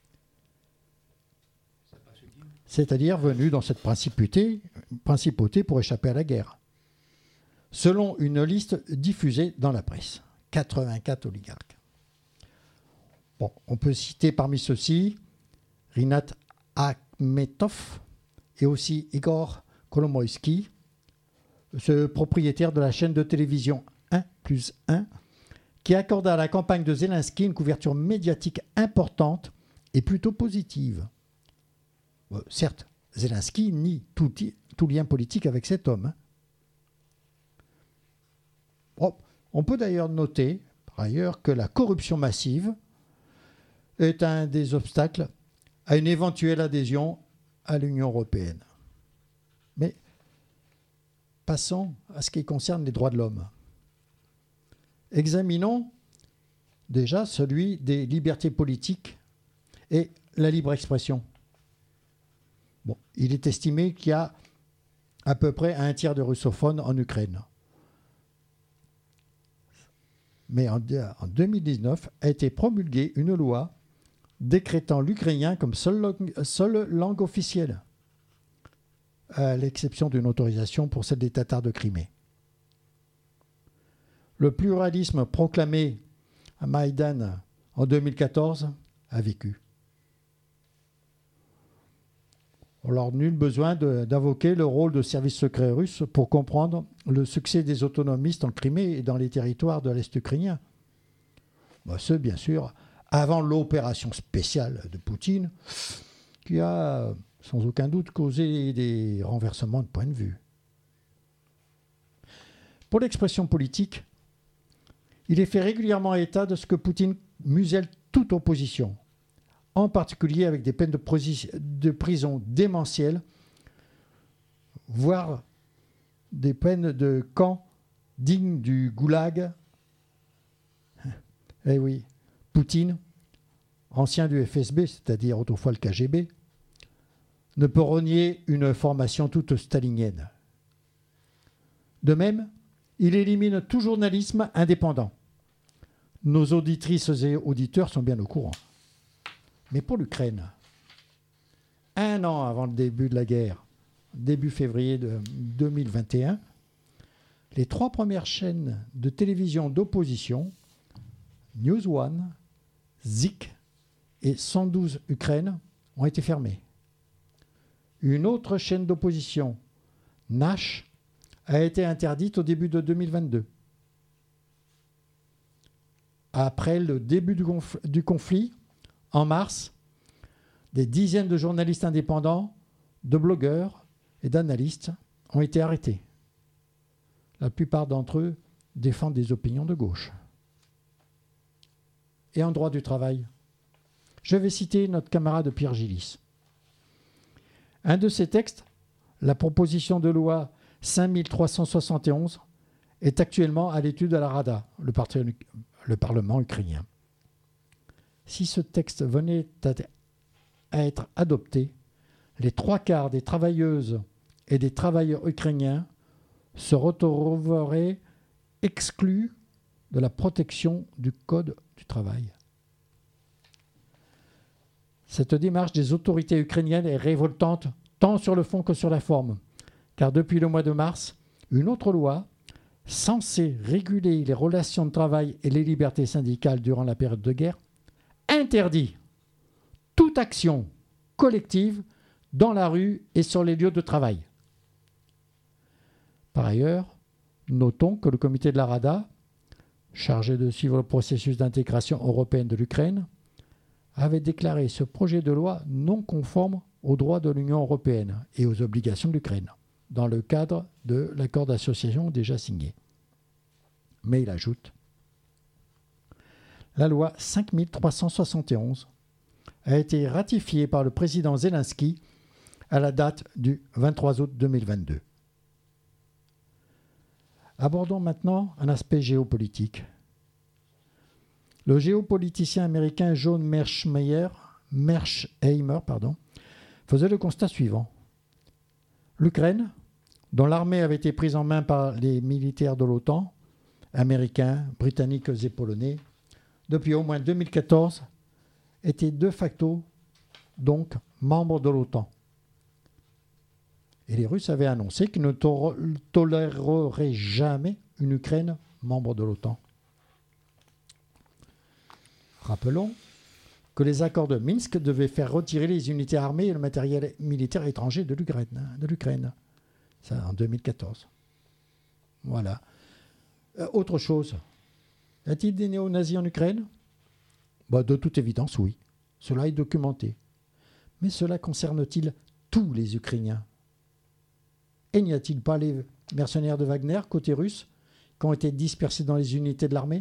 c'est-à-dire venus dans cette principauté, principauté pour échapper à la guerre, selon une liste diffusée dans la presse. quatre-vingt-quatre oligarques. Bon, on peut citer parmi ceux-ci Rinat Akhmetov et aussi Igor Kolomoïski, ce propriétaire de la chaîne de télévision un plus un, qui accorda à la campagne de Zelensky une couverture médiatique importante et plutôt positive. Euh, certes, Zelensky nie tout, tout lien politique avec cet homme. Hein. Oh, on peut d'ailleurs noter, par ailleurs, que la corruption massive est un des obstacles à une éventuelle adhésion à l'Union européenne. Mais passons à ce qui concerne les droits de l'homme. Examinons déjà celui des libertés politiques et la libre expression. Bon, il est estimé qu'il y a à peu près un tiers de russophones en Ukraine. Mais en, en deux mille dix-neuf a été promulguée une loi décrétant l'ukrainien comme seule langue, seule langue officielle, à l'exception d'une autorisation pour celle des Tatars de Crimée. Le pluralisme proclamé à Maïdan en deux mille quatorze a vécu. Alors, nul besoin de, d'invoquer le rôle de service secret russe pour comprendre le succès des autonomistes en Crimée et dans les territoires de l'Est ukrainien. Bah, ce, bien sûr, avant l'opération spéciale de Poutine, qui a sans aucun doute causé des renversements de point de vue. Pour l'expression politique, il est fait régulièrement état de ce que Poutine muselle toute opposition, en particulier avec des peines de, prosi- de prison démentielles, voire des peines de camp dignes du goulag. Eh oui, Poutine, ancien du F S B, c'est-à-dire autrefois le K G B, ne peut renier une formation toute stalinienne. De même, il élimine tout journalisme indépendant. Nos auditrices et auditeurs sont bien au courant. Mais pour l'Ukraine, un an avant le début de la guerre, début février de deux mille vingt et un, les trois premières chaînes de télévision d'opposition, News One, Zik et cent douze Ukraine, ont été fermées. Une autre chaîne d'opposition, Nash, a été interdite au début de deux mille vingt-deux. après le début du, conf- du conflit, en mars, des dizaines de journalistes indépendants, de blogueurs et d'analystes ont été arrêtés. La plupart d'entre eux défendent des opinions de gauche. Et en droit du travail, je vais citer notre camarade Pierre Gillis. Un de ses textes, la proposition de loi cinq mille trois cent soixante et onze, est actuellement à l'étude à la Rada, le, parti, le Parlement ukrainien. Si ce texte venait à être adopté, les trois quarts des travailleuses et des travailleurs ukrainiens se retrouveraient exclus de la protection du Code du travail. Cette démarche des autorités ukrainiennes est révoltante tant sur le fond que sur la forme, car depuis le mois de mars, une autre loi, censée réguler les relations de travail et les libertés syndicales durant la période de guerre, interdit toute action collective dans la rue et sur les lieux de travail. Par ailleurs, notons que le comité de la Rada, chargé de suivre le processus d'intégration européenne de l'Ukraine, avait déclaré ce projet de loi non conforme aux droits de l'Union européenne et aux obligations de l'Ukraine, dans le cadre de l'accord d'association déjà signé. Mais il ajoute « La loi cinq mille trois cent soixante et onze a été ratifiée par le président Zelensky à la date du vingt-trois août deux mille vingt-deux. » Abordons maintenant un aspect géopolitique. Le géopoliticien américain John Mearsheimer, Mearsheimer pardon, faisait le constat suivant. L'Ukraine, dont l'armée avait été prise en main par les militaires de l'OTAN, américains, britanniques et polonais, depuis au moins deux mille quatorze, était de facto donc membre de l'OTAN. Et les Russes avaient annoncé qu'ils ne to- toléreraient jamais une Ukraine membre de l'OTAN. Rappelons que les accords de Minsk devaient faire retirer les unités armées et le matériel militaire étranger de l'Ukraine. De l'Ukraine. Ça, en deux mille quatorze. Voilà. Euh, autre chose. Y a-t-il des néo-nazis en Ukraine ? Bah, de toute évidence, oui. Cela est documenté. Mais cela concerne-t-il tous les Ukrainiens ? Et n'y a-t-il pas les mercenaires de Wagner, côté russe, qui ont été dispersés dans les unités de l'armée ?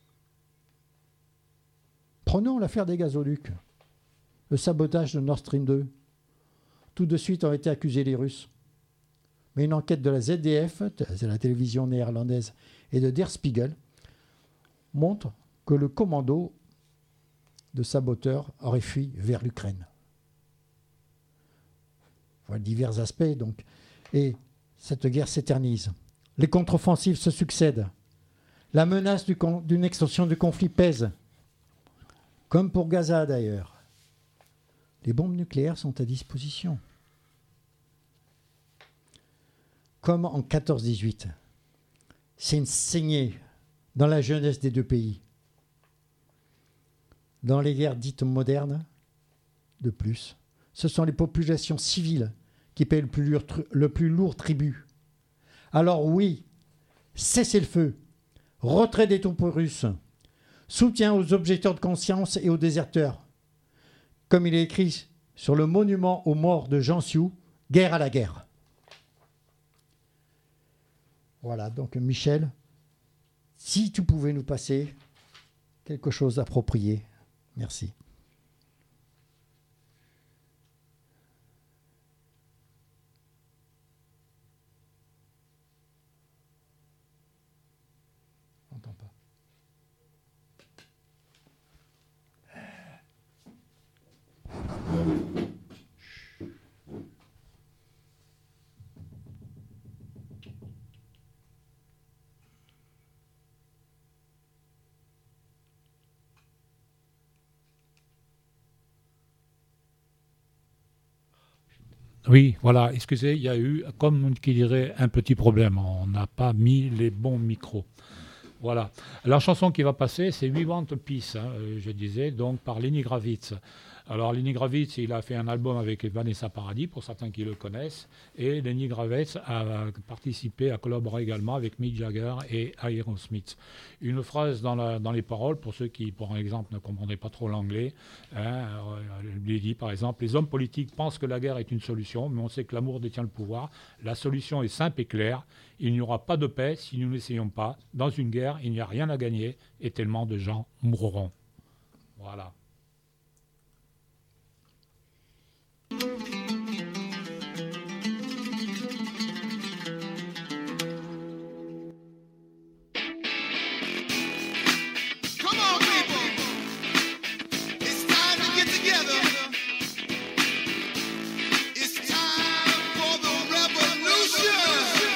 Prenons l'affaire des gazoducs, le sabotage de Nord Stream deux. Tout de suite ont été accusés les Russes. Mais une enquête de la Z D F, c'est la télévision néerlandaise, et de Der Spiegel, montre que le commando de saboteurs aurait fui vers l'Ukraine. Voilà divers aspects, donc. Et cette guerre s'éternise. Les contre-offensives se succèdent. La menace du con- d'une extension du conflit pèse. Comme pour Gaza d'ailleurs. Les bombes nucléaires sont à disposition. Comme en quatorze dix-huit. C'est une saignée dans la jeunesse des deux pays. Dans les guerres dites modernes, de plus, ce sont les populations civiles qui paient le plus lourd, le plus lourd tribut. Alors oui, cessez le feu, retrait des troupes russes, soutien aux objecteurs de conscience et aux déserteurs. Comme il est écrit sur le monument aux morts de Jean Sioux, guerre à la guerre. Voilà, donc Michel, si tu pouvais nous passer quelque chose d'approprié, merci. On n'entend pas. Oui, voilà, excusez, il y a eu, comme qui dirait, un petit problème. On n'a pas mis les bons micros. Voilà. La chanson qui va passer, c'est We Want Peace, hein, je disais, donc par Lenny Kravitz. Alors Lenny Kravitz, il a fait un album avec Vanessa Paradis, pour certains qui le connaissent, et Lenny Kravitz a participé, a collaboré également avec Mick Jagger et Aerosmith. Une phrase dans, la, dans les paroles, pour ceux qui, par exemple, ne comprendraient pas trop l'anglais, hein, il dit par exemple, les hommes politiques pensent que la guerre est une solution, mais on sait que l'amour détient le pouvoir. La solution est simple et claire. Il n'y aura pas de paix si nous n'essayons pas. Dans une guerre, il n'y a rien à gagner et tellement de gens mourront. Voilà. Come on, people. It's time to get together. It's time for the revolution.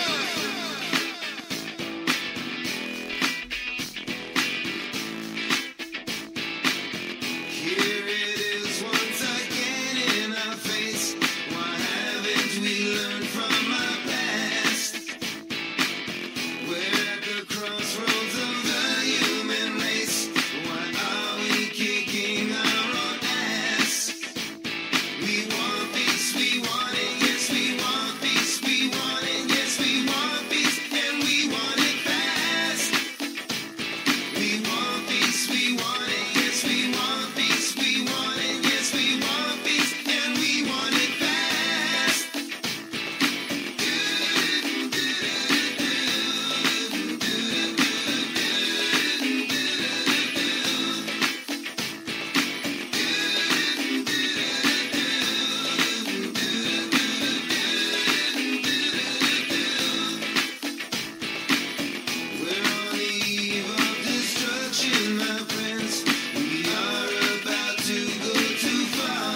Here it is once again in our face. Why haven't we learned from our past? We're at the crossroads of the human race. Why are we kicking our own ass? We want peace, we want it, yes, we want peace, we want it, yes, we want peace, and we want it fast. We want peace, we want it, yes, we want peace, we want it, yes, we want peace, and we want it fast. We're on the eve of destruction, my friends. We are about to go too far.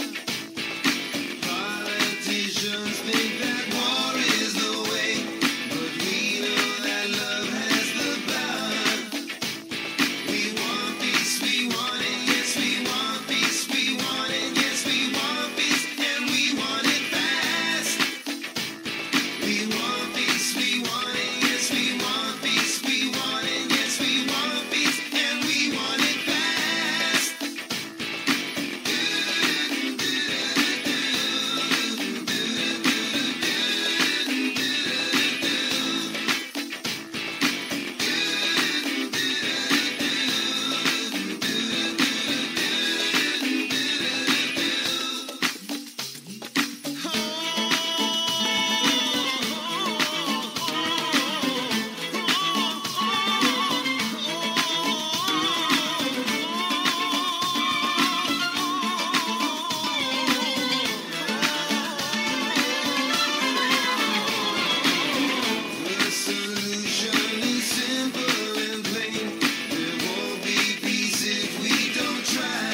Politicians think that war is the way, but we know that love has the power. We want peace, we want it, yes, we want peace, we want it, yes, we want peace, and we want it fast. We want peace, we want it, yes, we want peace, we want it, yes, we want peace, and we want it fast. The solution is simple and plain. There won't be peace if we don't try.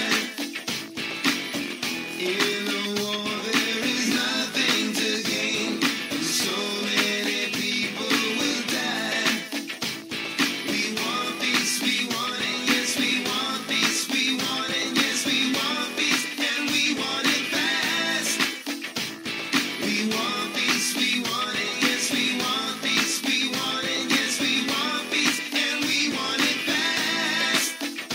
In a war there is nothing to gain, and so many people will die. We want peace, we want it, yes, we want peace, we want it, yes, we want peace, and we want it fast. We want peace, we want it, yes, we want peace, we want it, yes, we want peace, and we want it fast.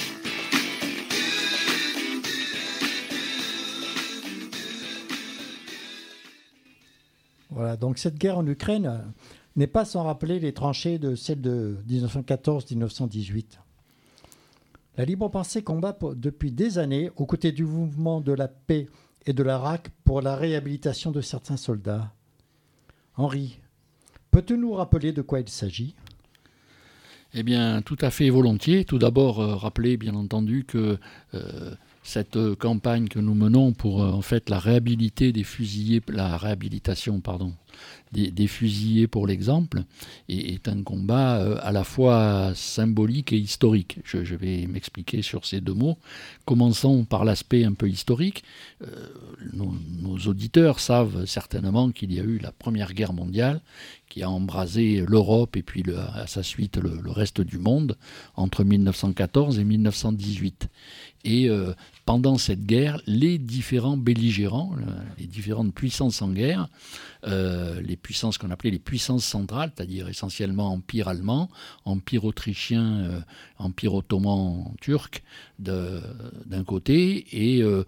Voilà, donc cette guerre en Ukraine euh, n'est pas sans rappeler les tranchées de celle de dix-neuf cent quatorze dix-neuf cent dix-huit. La libre pensée combat pour- depuis des années aux côtés du mouvement de la paix et de la R A C pour la réhabilitation de certains soldats. Henri, peux-tu nous rappeler de quoi il s'agit ? Eh bien, tout à fait volontiers. Tout d'abord, euh, rappeler, bien entendu, que euh, cette euh, campagne que nous menons pour, euh, en fait, la réhabilité des fusillés, la réhabilitation, pardon, des, des fusillés pour l'exemple, est, est un combat euh, à la fois symbolique et historique. Je, je vais m'expliquer sur ces deux mots. Commençons par l'aspect un peu historique. Euh, nos, nos auditeurs savent certainement qu'il y a eu la Première Guerre mondiale, qui a embrasé l'Europe et puis le, à sa suite le, le reste du monde entre mille neuf cent quatorze et mille neuf cent dix-huit. Et euh, pendant cette guerre, les différents belligérants, les différentes puissances en guerre, euh, les puissances qu'on appelait les puissances centrales, c'est-à-dire essentiellement Empire allemand, Empire autrichien, euh, Empire ottoman turc de, d'un côté, et euh,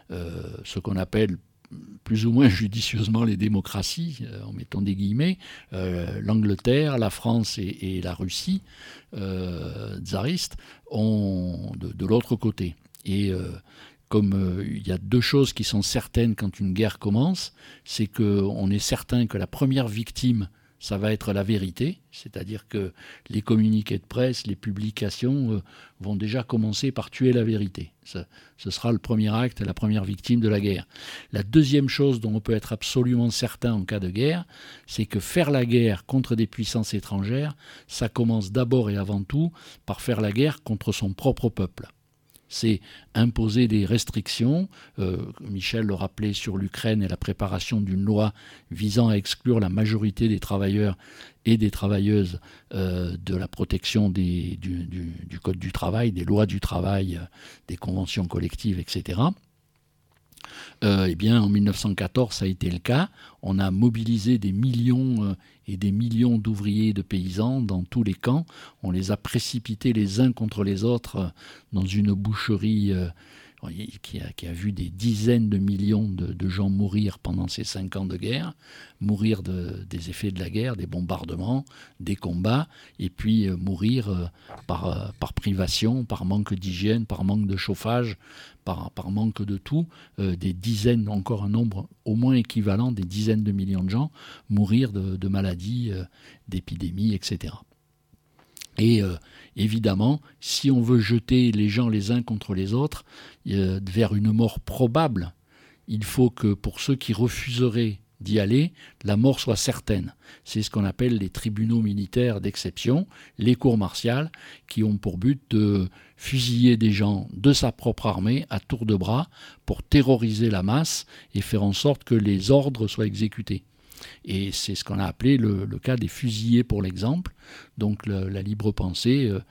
euh, ce qu'on appelle plus ou moins judicieusement les démocraties, euh, en mettant des guillemets, euh, l'Angleterre, la France et, et la Russie euh, tsariste, ont de, de l'autre côté. Et euh, comme euh, il y a deux choses qui sont certaines quand une guerre commence, c'est qu'on est certain que la première victime, ça va être la vérité, c'est-à-dire que les communiqués de presse, les publications euh, vont déjà commencer par tuer la vérité. Ça, ce sera le premier acte, la première victime de la guerre. La deuxième chose dont on peut être absolument certain en cas de guerre, c'est que faire la guerre contre des puissances étrangères, ça commence d'abord et avant tout par faire la guerre contre son propre peuple. C'est imposer des restrictions, euh, Michel le rappelait sur l'Ukraine et la préparation d'une loi visant à exclure la majorité des travailleurs et des travailleuses euh, de la protection des, du, du, du Code du travail, des lois du travail, euh, des conventions collectives, et cetera. Euh, eh bien, en mille neuf cent quatorze, ça a été le cas. On a mobilisé des millions euh, et des millions d'ouvriers et de paysans dans tous les camps. On les a précipités les uns contre les autres euh, dans une boucherie euh, qui, a, qui a vu des dizaines de millions de, de gens mourir pendant ces cinq ans de guerre, mourir de, des effets de la guerre, des bombardements, des combats, et puis euh, mourir euh, par, euh, par privation, par manque d'hygiène, par manque de chauffage, Par, par manque de tout, euh, des dizaines, encore un nombre au moins équivalent, des dizaines de millions de gens mourir de, de maladies, euh, d'épidémies, et cetera. Et euh, évidemment, si on veut jeter les gens les uns contre les autres euh, vers une mort probable, il faut que pour ceux qui refuseraient d'y aller, la mort soit certaine. C'est ce qu'on appelle les tribunaux militaires d'exception, les cours martiales, qui ont pour but de fusiller des gens de sa propre armée à tour de bras pour terroriser la masse et faire en sorte que les ordres soient exécutés. Et c'est ce qu'on a appelé le, le cas des fusillés pour l'exemple. Donc le, la libre pensée euh,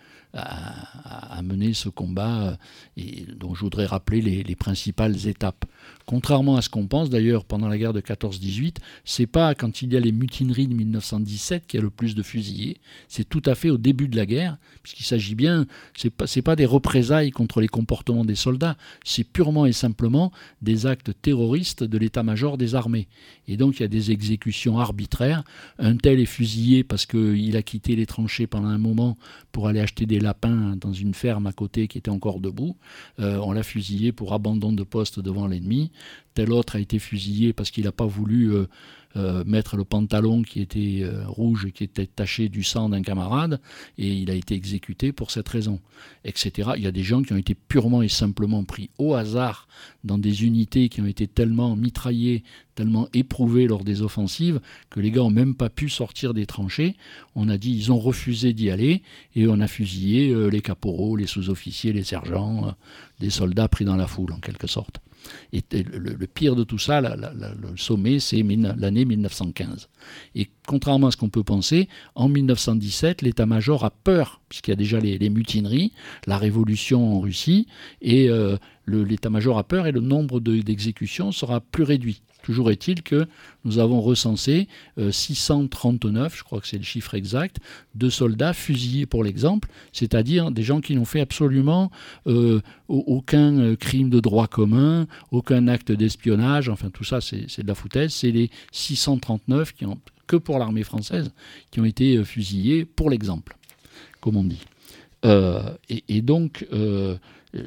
a, a mené ce combat euh, et dont je voudrais rappeler les, les principales étapes. Contrairement à ce qu'on pense d'ailleurs pendant la guerre de quatorze dix-huit, c'est pas quand il y a les mutineries de mille neuf cent dix-sept qu'il y a le plus de fusillés, c'est tout à fait au début de la guerre, puisqu'il s'agit bien, c'est pas, c'est pas des représailles contre les comportements des soldats, c'est purement et simplement des actes terroristes de l'état-major des armées. Et donc il y a des exécutions arbitraires, un tel est fusillé parce qu'il a quitté les tranchées pendant un moment pour aller acheter des lapins dans une ferme à côté qui était encore debout, euh, on l'a fusillé pour abandon de poste devant l'ennemi. Tel autre a été fusillé parce qu'il n'a pas voulu euh, euh, mettre le pantalon qui était euh, rouge et qui était taché du sang d'un camarade, et il a été exécuté pour cette raison, et cetera. Il y a des gens qui ont été purement et simplement pris au hasard dans des unités qui ont été tellement mitraillées, tellement éprouvées lors des offensives, que les gars n'ont même pas pu sortir des tranchées. On a dit ils ont refusé d'y aller, et on a fusillé euh, les caporaux, les sous-officiers, les sergents, euh, des soldats pris dans la foule en quelque sorte. Et le, le pire de tout ça, la, la, la, le sommet, c'est l'année mille neuf cent quinze. Et contrairement à ce qu'on peut penser, en mille neuf cent dix-sept, l'état-major a peur, puisqu'il y a déjà les, les mutineries, la révolution en Russie, et euh, le, l'état-major a peur et le nombre de, d'exécutions sera plus réduit. Toujours est-il que nous avons recensé euh, six cent trente-neuf, je crois que c'est le chiffre exact, de soldats fusillés pour l'exemple, c'est-à-dire des gens qui n'ont fait absolument euh, aucun euh, crime de droit commun, aucun acte d'espionnage, enfin tout ça c'est, c'est de la foutaise, c'est les six cent trente-neuf qui ont, que pour l'armée française, qui ont été euh, fusillés pour l'exemple, comme on dit. Euh, et, et donc, euh,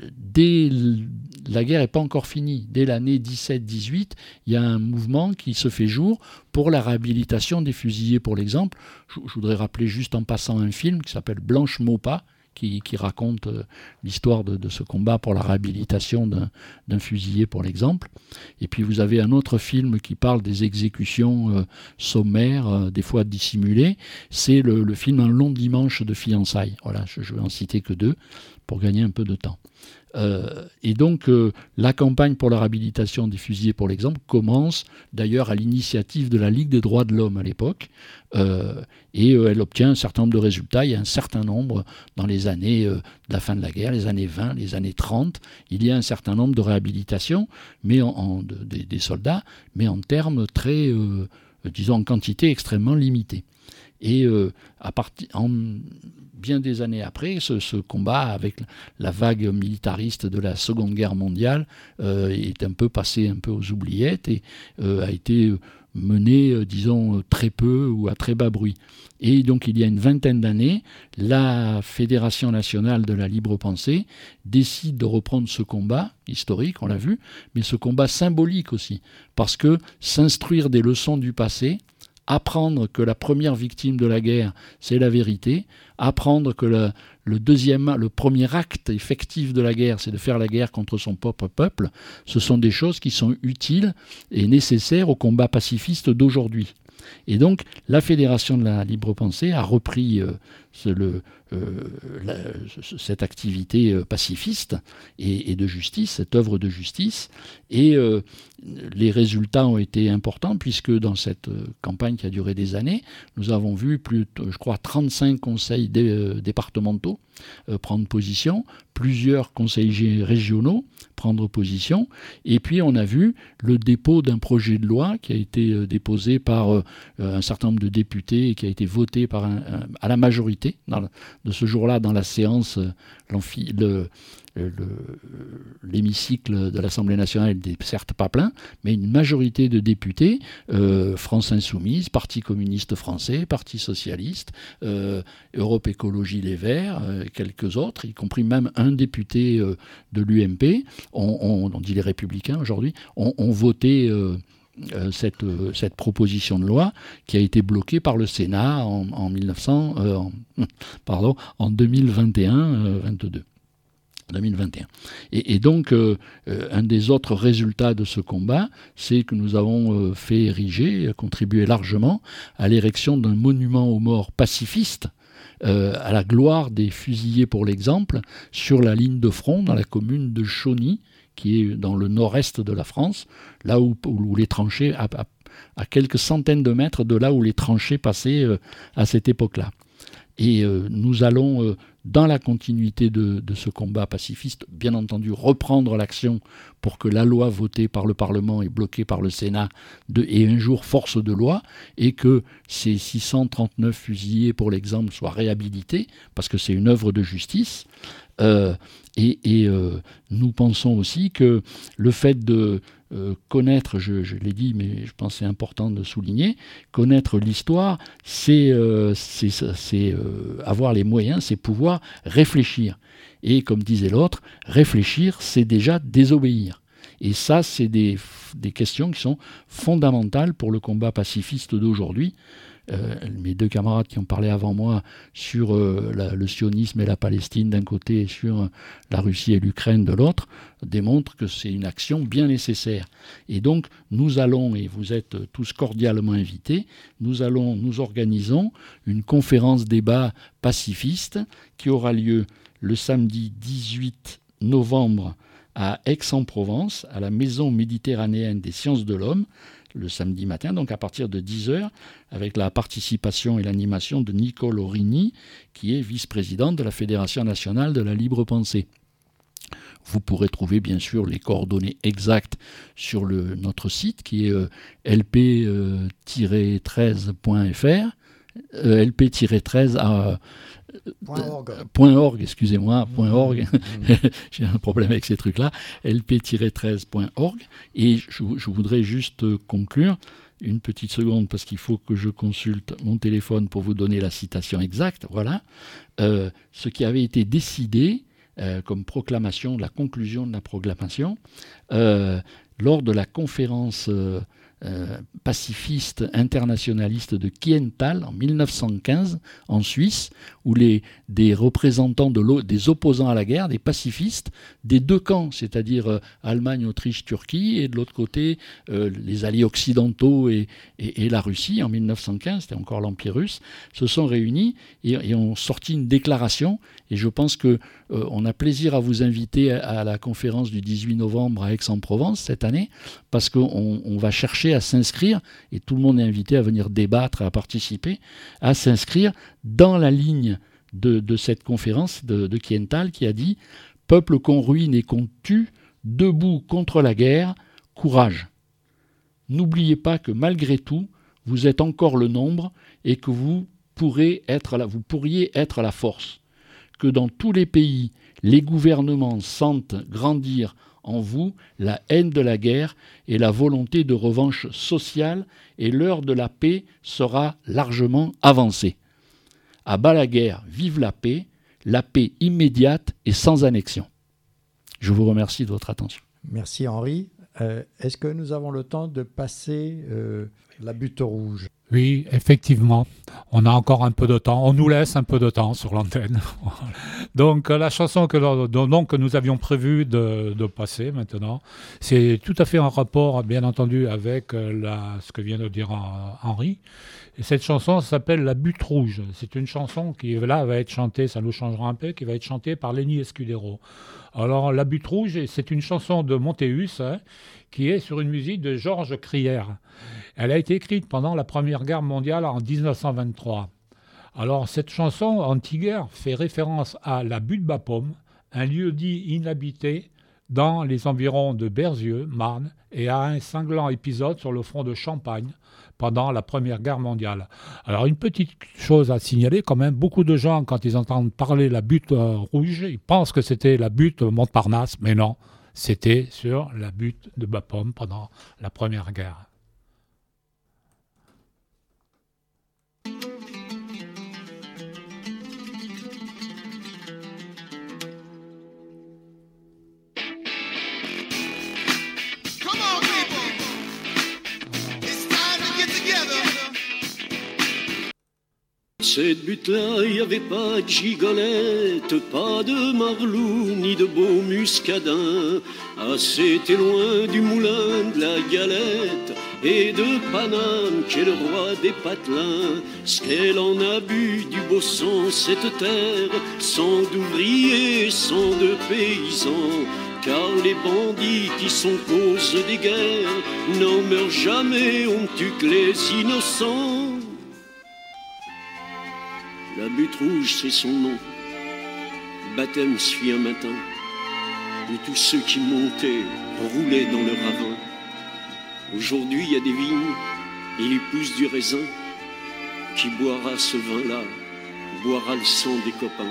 dès la guerre n'est pas encore finie. Dès l'année dix-sept dix-huit, il y a un mouvement qui se fait jour pour la réhabilitation des fusillés, pour l'exemple. Je, je voudrais rappeler juste en passant un film qui s'appelle Blanche Maupas, qui, qui raconte euh, l'histoire de, de ce combat pour la réhabilitation d'un, d'un fusillé, pour l'exemple. Et puis vous avez un autre film qui parle des exécutions euh, sommaires, euh, des fois dissimulées. C'est le, le film Un long dimanche de fiançailles. Voilà, je ne vais en citer que deux pour gagner un peu de temps. Euh, et donc euh, la campagne pour la réhabilitation des fusillés, pour l'exemple, commence d'ailleurs à l'initiative de la Ligue des droits de l'homme à l'époque, euh, et euh, elle obtient un certain nombre de résultats. Il y a un certain nombre dans les années euh, de la fin de la guerre, les années vingt, les années trente, il y a un certain nombre de réhabilitations, mais en, en, de, de, des soldats, mais en termes très, euh, disons en quantité extrêmement limitée. Et euh, à partir, en bien des années après, ce, ce combat avec la vague militariste de la Seconde Guerre mondiale euh, est un peu passé un peu aux oubliettes et euh, a été mené, euh, disons, très peu ou à très bas bruit. Et donc il y a une vingtaine d'années, la Fédération nationale de la libre pensée décide de reprendre ce combat historique, on l'a vu, mais ce combat symbolique aussi, parce que s'instruire des leçons du passé, apprendre que la première victime de la guerre, c'est la vérité, apprendre que le, le deuxième, le premier acte effectif de la guerre, c'est de faire la guerre contre son propre peuple, ce sont des choses qui sont utiles et nécessaires au combat pacifiste d'aujourd'hui. Et donc, la Fédération de la libre pensée a repris euh, ce, le, euh, la, cette activité euh, pacifiste et, et de justice, cette œuvre de justice. Et euh, les résultats ont été importants, puisque dans cette euh, campagne qui a duré des années, nous avons vu plus, je crois, trente-cinq conseils dé, euh, départementaux euh, prendre position, plusieurs conseils régionaux prendre position, et puis on a vu le dépôt d'un projet de loi qui a été euh, déposé par euh, un certain nombre de députés et qui a été voté par un, un, à la majorité dans la, de ce jour-là dans la séance, euh, le, le, l'hémicycle de l'Assemblée nationale n'était certes pas plein, mais une majorité de députés, euh, France Insoumise, Parti communiste français, Parti socialiste, euh, Europe Écologie Les Verts, euh, quelques autres, y compris même un député euh, de l'U M P, on, on, on dit les Républicains aujourd'hui, ont, ont voté euh, euh, cette, euh, cette proposition de loi qui a été bloquée par le Sénat en, en, mille neuf cents, euh, en, pardon, en deux mille vingt et un vingt-deux. deux mille vingt et un. Et, et donc, euh, euh, un des autres résultats de ce combat, c'est que nous avons euh, fait ériger, contribué largement à l'érection d'un monument aux morts pacifistes, euh, à la gloire des fusillés pour l'exemple, sur la ligne de front dans la commune de Chauny, qui est dans le nord-est de la France, là où, où les tranchées, à, à, à quelques centaines de mètres de là où les tranchées passaient euh, à cette époque-là. Et euh, nous allons, euh, dans la continuité de, de ce combat pacifiste, bien entendu, reprendre l'action pour que la loi votée par le Parlement et bloquée par le Sénat de, ait un jour force de loi et que ces six cent trente-neuf fusillés, pour l'exemple, soient réhabilités, parce que c'est une œuvre de justice. Euh, et et euh, nous pensons aussi que le fait de euh, connaître, je, je l'ai dit, mais je pense que c'est important de souligner, connaître l'histoire, c'est, euh, c'est, c'est euh, avoir les moyens, c'est pouvoir réfléchir. Et comme disait l'autre, réfléchir, c'est déjà désobéir. Et ça, c'est des, des questions qui sont fondamentales pour le combat pacifiste d'aujourd'hui. Euh, mes deux camarades qui ont parlé avant moi sur euh, la, le sionisme et la Palestine d'un côté et sur euh, la Russie et l'Ukraine de l'autre démontrent que c'est une action bien nécessaire. Et donc nous allons, et vous êtes tous cordialement invités, nous allons, nous organisons une conférence débat pacifiste qui aura lieu le samedi dix-huit novembre à Aix-en-Provence, à la Maison méditerranéenne des sciences de l'homme, le samedi matin, donc à partir de dix heures, avec la participation et l'animation de Nicole Aurigny, qui est vice-présidente de la Fédération nationale de la libre pensée. Vous pourrez trouver bien sûr les coordonnées exactes sur le, notre site, qui est euh, l p treize point f r, euh, l p treize à .org. Point .org, excusez-moi, point .org, mmh. J'ai un problème avec ces trucs-là, l p treize point org, et je, je voudrais juste conclure, une petite seconde, parce qu'il faut que je consulte mon téléphone pour vous donner la citation exacte, voilà, euh, ce qui avait été décidé euh, comme proclamation, la conclusion de la proclamation, euh, lors de la conférence euh, Euh, pacifiste internationaliste de Kiental en mille neuf cent quinze en Suisse, où les, des représentants de des opposants à la guerre, des pacifistes, des deux camps, c'est-à-dire euh, Allemagne, Autriche, Turquie, et de l'autre côté euh, les alliés occidentaux et, et, et la Russie en mille neuf cent quinze, c'était encore l'Empire russe, se sont réunis et, et ont sorti une déclaration. Et je pense qu'on euh, a plaisir à vous inviter à, à la conférence du dix-huit novembre à Aix-en-Provence cette année, parce qu'on on va chercher à s'inscrire, et tout le monde est invité à venir débattre, à participer, à s'inscrire dans la ligne de, de cette conférence de, de Kiental qui a dit « Peuple qu'on ruine et qu'on tue, debout contre la guerre, courage. N'oubliez pas que malgré tout, vous êtes encore le nombre et que vous pourrez être la, vous pourriez être la force, que dans tous les pays, les gouvernements sentent grandir en vous la haine de la guerre et la volonté de revanche sociale, et l'heure de la paix sera largement avancée. À bas la guerre, vive la paix, la paix immédiate et sans annexion. Je vous remercie de votre attention. Merci Henri. Euh, est-ce que nous avons le temps de passer euh, la butte rouge ? Oui, effectivement, on a encore un peu de temps. On nous laisse un peu de temps sur l'antenne. Donc, euh, la chanson que, donc, que nous avions prévu de, de passer maintenant, c'est tout à fait en rapport, bien entendu, avec euh, la, ce que vient de dire euh, Henri. Et cette chanson s'appelle La Butte Rouge. C'est une chanson qui, là, va être chantée, ça nous changera un peu, qui va être chantée par Lenny Escudero. Alors, La Butte Rouge, c'est une chanson de Montéus, hein, qui est sur une musique de Georges Crière. Elle a été écrite pendant la Première Guerre mondiale en dix-neuf cent vingt-trois. Alors, cette chanson anti-guerre fait référence à la butte Bapaume, un lieu dit inhabité dans les environs de Berzieux, Marne, et à un cinglant épisode sur le front de Champagne pendant la Première Guerre mondiale. Alors, une petite chose à signaler quand même, beaucoup de gens, quand ils entendent parler de la butte euh, rouge, ils pensent que c'était la butte Montparnasse, mais non, c'était sur la butte de Bapaume pendant la Première Guerre. Come on, people. It's time to get together. Cette butte-là, il n'y avait pas de gigolette, pas de marlou, ni de beau muscadin. Ah, c'était loin du moulin de la galette et de Paname, qui est le roi des patelins. Ce qu'elle en a bu du beau sang, cette terre, sans d'ouvriers, sans de paysans. Car les bandits qui sont cause des guerres n'en meurent jamais, on ne tue que les innocents. La butte rouge, c'est son nom. Le baptême se fit un matin, où tous ceux qui montaient roulaient dans le ravin. Aujourd'hui, il y a des vignes, il y pousse du raisin. Qui boira ce vin-là, boira le sang des copains.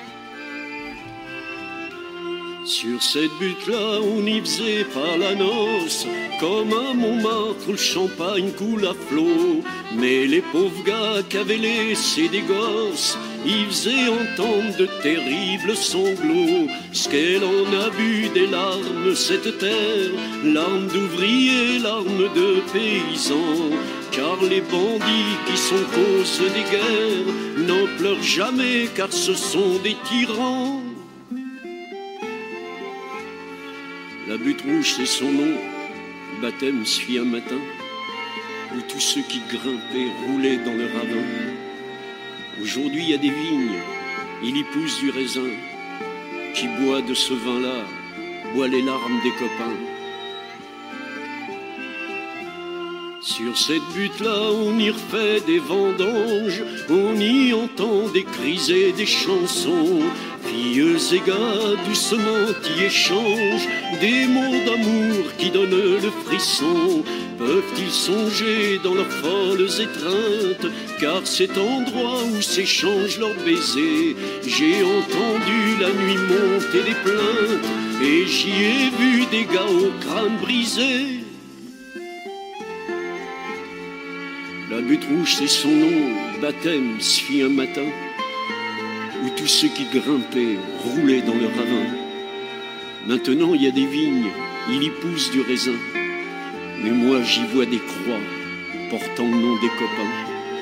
Sur cette butte-là, on y faisait pas la noce. Comme à Montmartre, où le champagne coule à flot. Mais les pauvres gars qui avaient laissé des gosses, ils faisaient entendre de terribles sanglots. Ce qu'elle en a bu des larmes, cette terre, larmes d'ouvriers, larmes de paysans. Car les bandits qui sont cause des guerres n'en pleurent jamais, car ce sont des tyrans. La butte rouge, c'est son nom. Le baptême se fit un matin, où tous ceux qui grimpaient roulaient dans le ravin. Aujourd'hui, il y a des vignes, il y pousse du raisin. Qui boit de ce vin-là, boit les larmes des copains. Sur cette butte-là, on y refait des vendanges, on y entend des cris et des chansons. Filles et gars doucement y échangent des mots d'amour qui donnent le frisson. Peuvent-ils songer dans leurs folles étreintes, car cet endroit où s'échangent leurs baisers, j'ai entendu la nuit monter des plaintes, et j'y ai vu des gars au crâne brisé. La butte rouge, c'est son nom, baptême se fit un matin, où tous ceux qui grimpaient roulaient dans le ravin. Maintenant, il y a des vignes, il y pousse du raisin, mais moi, j'y vois des croix portant le nom des copains.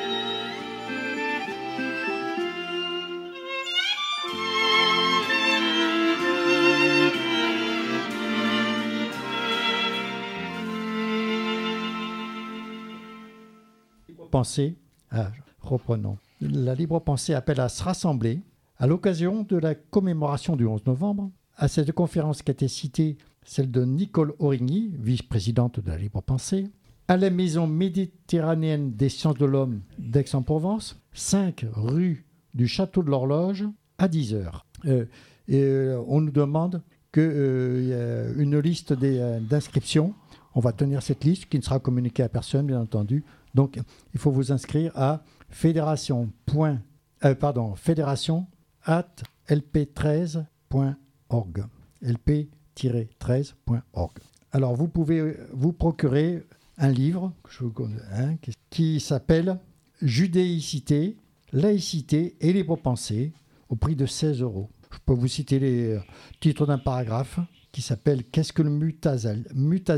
Pensée, ah, reprenons. La libre pensée appelle à se rassembler à l'occasion de la commémoration du onze novembre. À cette conférence qui a été citée, celle de Nicole Aurigny, vice-présidente de la libre pensée, à la maison méditerranéenne des sciences de l'homme d'Aix-en-Provence, cinq rue du Château de l'Horloge, à dix heures. Euh, et euh, on nous demande qu'il euh, y a une liste des, euh, d'inscriptions. On va tenir cette liste qui ne sera communiquée à personne, bien entendu, Donc, il faut vous inscrire à fédération. Euh, pardon, fédération article l p treize point org. l p treize point org. Alors, vous pouvez vous procurer un livre je vous connais, hein, qui, qui s'appelle Judéicité, laïcité et libre-pensée au prix de seize euros. Je peux vous citer les euh, titres d'un paragraphe qui s'appelle « Qu'est-ce que le mutasal- mutasilisme ?»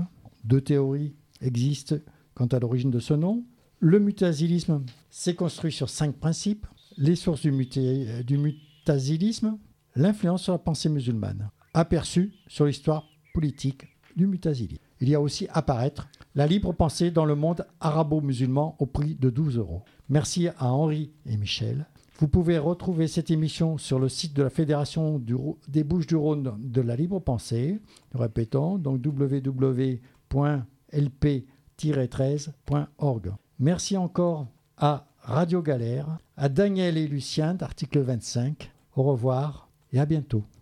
Deux théories existent quant à l'origine de ce nom. Le mutasilisme s'est construit sur cinq principes. Les sources du, muté- du mutasilisme, l'influence sur la pensée musulmane, aperçu sur l'histoire politique du mutasilisme. Il y a aussi apparaître la libre pensée dans le monde arabo-musulman au prix de douze euros. Merci à Henri et Michel. Vous pouvez retrouver cette émission sur le site de la Fédération du, des Bouches-du-Rhône de la libre pensée. Nous répétons, donc w w w point l p treize point org. Merci encore à Radio Galère, à Daniel et Lucien d'Article vingt-cinq. Au revoir et à bientôt.